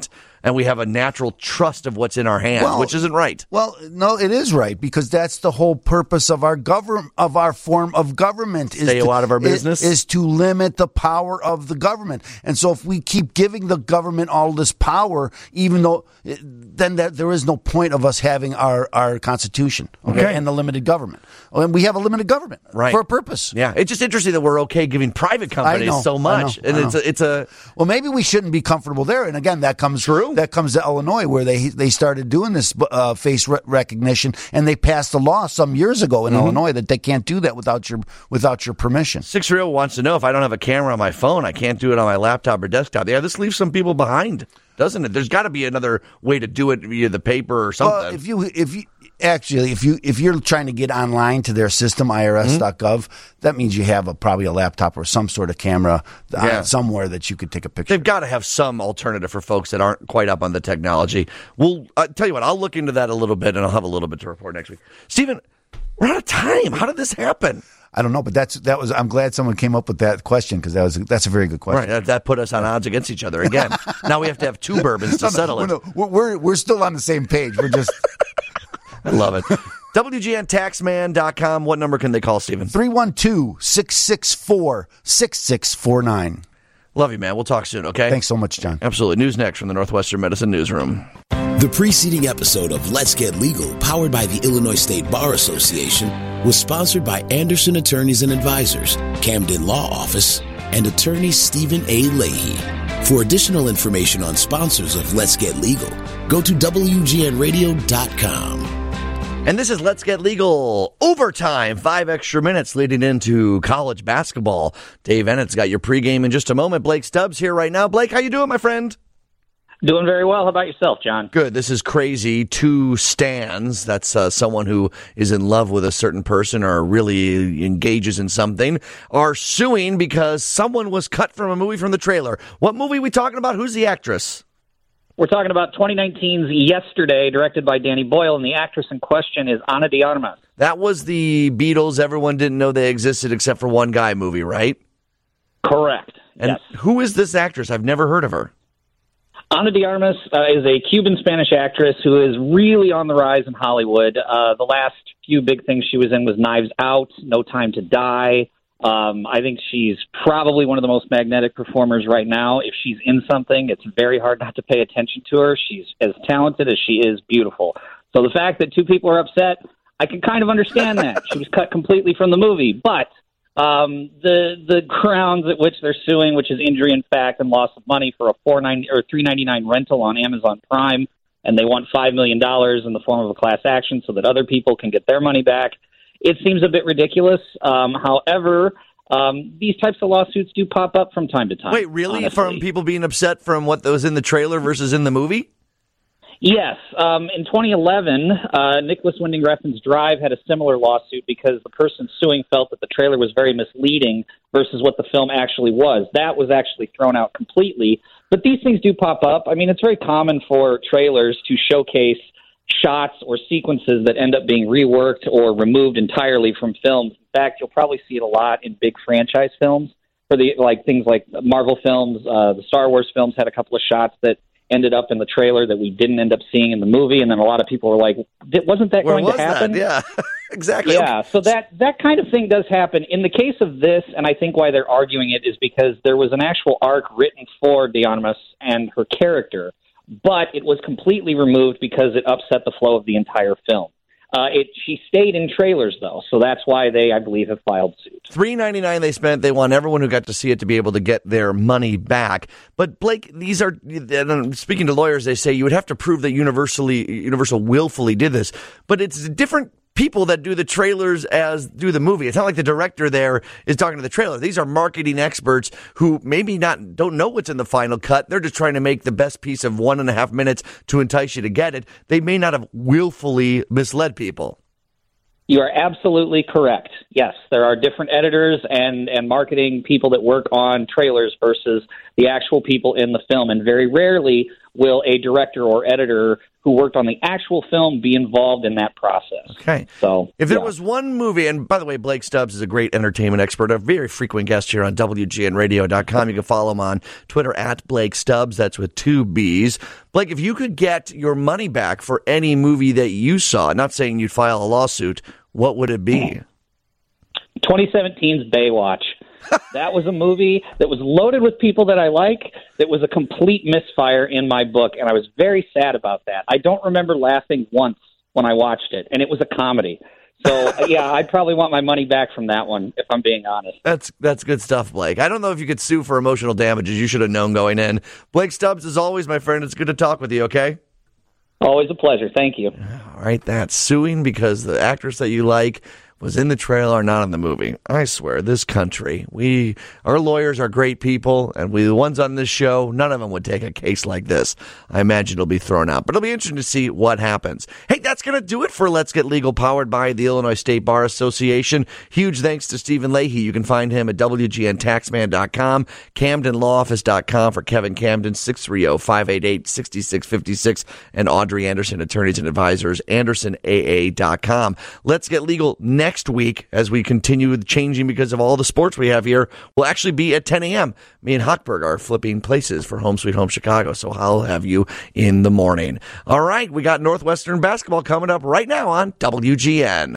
and we have a natural trust of what's in our hands, Well, which isn't right. Well, no, it is right because that's the whole purpose of our government, of our form of government. Is Stay to, out of our business? Is, is to limit the power of the government. And so if we keep giving the government all this power, even though, then that, there is no point of us having our, our Constitution, okay, Okay. and the limited government. And we have a limited government Right. for a purpose. Yeah, it's just interesting that we're okay giving private companies know, so much, I know, and I it's know. a, it's a Well, maybe we shouldn't be comfortable there. And again, that comes True. That comes to Illinois, where they they started doing this uh, face re- recognition, and they passed a law some years ago in Mm-hmm. Illinois that they can't do that without your without your permission. six three zero wants to know if I don't have a camera on my phone, I can't do it on my laptop or desktop. Yeah, this leaves some people behind, doesn't it? There's got to be another way to do it via the paper or something. Well, if you if you actually if you if you're trying to get online to their system, I R S dot gov, that means you have a probably a laptop or some sort of camera uh, Yeah. somewhere that you could take a picture. They've got to have some alternative for folks that aren't quite up on the technology. We'll uh, tell you what, I'll look into that a little bit, and I'll have a little bit to report next week. Stephen, we're out of time. How did this happen? I don't know, but that's that was. I'm glad someone came up with that question because that was that's a very good question. Right, that, that put us on odds against each other again. Now we have to have two bourbons to No, no, settle it. no, we're, we're we're still on the same page. We're just I love it. W G N taxman dot com. What number can they call, Stephen? three one two, six six four, six six four nine. Love you, man. We'll talk soon, okay? Thanks so much, John. Absolutely. News next from the Northwestern Medicine Newsroom. The preceding episode of Let's Get Legal, powered by the Illinois State Bar Association, was sponsored by Anderson Attorneys and Advisors, Camden Law Office, and attorney Stephen A. Leahy. For additional information on sponsors of Let's Get Legal, go to W G N radio dot com. And this is Let's Get Legal Overtime. Five extra minutes leading into college basketball. Dave Ennett's got your pregame in just a moment. Blake Stubbs here right now. Blake, how you doing, my friend? Doing very well. How about yourself, John? Good. This is crazy. Two stans. That's uh, someone who is in love with a certain person or really engages in something, are suing because someone was cut from a movie from the trailer. What movie are we talking about? Who's the actress? We're talking about twenty nineteen's Yesterday, directed by Danny Boyle, and the actress in question is Ana de Armas. That was the Beatles. Everyone didn't know they existed except for one guy movie, right? Correct. And yes. Who is this actress? I've never heard of her. Ana de Armas uh, is a Cuban-Spanish actress who is really on the rise in Hollywood. Uh, the last few big things she was in was Knives Out, No Time to Die. Um, I think she's probably one of the most magnetic performers right now. If she's in something, it's very hard not to pay attention to her. She's as talented as she is beautiful. So the fact that two people are upset, I can kind of understand that. She was cut completely from the movie, but um, the the grounds at which they're suing, which is injury in fact and loss of money for a four ninety or three ninety nine rental on Amazon Prime, and they want five million dollars in the form of a class action so that other people can get their money back. It seems a bit ridiculous. Um, however, um, these types of lawsuits do pop up from time to time. Wait, really? honestly. From people being upset from what was in the trailer versus in the movie? Yes. Um, in twenty eleven, uh, Nicholas Winding Refn's Drive had a similar lawsuit because the person suing felt that the trailer was very misleading versus what the film actually was. That was actually thrown out completely. But these things do pop up. I mean, it's very common for trailers to showcase shots or sequences that end up being reworked or removed entirely from films. In fact, you'll probably see it a lot in big franchise films. For the like things like Marvel films, uh, the Star Wars films had a couple of shots that ended up in the trailer that we didn't end up seeing in the movie, and then a lot of people were like, wasn't that Where going was to happen? that? Yeah, exactly. Yeah, so that, that kind of thing does happen. In the case of this, and I think why they're arguing it is because there was an actual arc written for de Armas and her character, but it was completely removed because it upset the flow of the entire film. Uh, it she stayed in trailers, though, so that's why they, I believe, have filed suit. three ninety-nine they spent. They want everyone who got to see it to be able to get their money back. But, Blake, these are, speaking to lawyers, they say you would have to prove that universally, Universal willfully did this. But it's different people that do the trailers as do the movie. It's not like the director there is talking to the trailer. These are marketing experts who maybe not don't know what's in the final cut. They're just trying to make the best piece of one and a half minutes to entice you to get it. They may not have willfully misled people. You are absolutely correct. Yes, there are different editors and, and marketing people that work on trailers versus the actual people in the film. And very rarely will a director or editor who worked on the actual film be involved in that process. Okay. So if there yeah. was one movie, and by the way, Blake Stubbs is a great entertainment expert, a very frequent guest here on W G N radio dot com. You can follow him on Twitter at Blake Stubbs. That's with two B's. Blake, if you could get your money back for any movie that you saw, not saying you'd file a lawsuit, what would it be? twenty seventeen's Baywatch. That was a movie that was loaded with people that I like, that was a complete misfire in my book, and I was very sad about that. I don't remember laughing once when I watched it, and it was a comedy. So, yeah, I'd probably want my money back from that one, if I'm being honest. That's that's good stuff, Blake. I don't know if you could sue for emotional damages. You should have known going in. Blake Stubbs, as always, my friend, it's good to talk with you, okay? Always a pleasure. Thank you. All right, that's suing because the actress that you like was in the trailer or not in the movie. I swear, this country, we, our lawyers are great people, and we, the ones on this show, none of them would take a case like this. I imagine it'll be thrown out, but it'll be interesting to see what happens. Hey, that's going to do it for Let's Get Legal, powered by the Illinois State Bar Association. Huge thanks to Stephen Leahy. You can find him at W G N taxman dot com, Camden Law Office dot com for Kevin Camden, six three zero, five eight eight, six six five six, and Audrey Anderson, Attorneys and Advisors, Anderson A A dot com. Let's Get Legal next Next week, as we continue with changing because of all the sports we have here, will actually be at ten a.m. Me and Hochberg are flipping places for Home Sweet Home Chicago, so I'll have you in the morning. All right, we got Northwestern basketball coming up right now on W G N.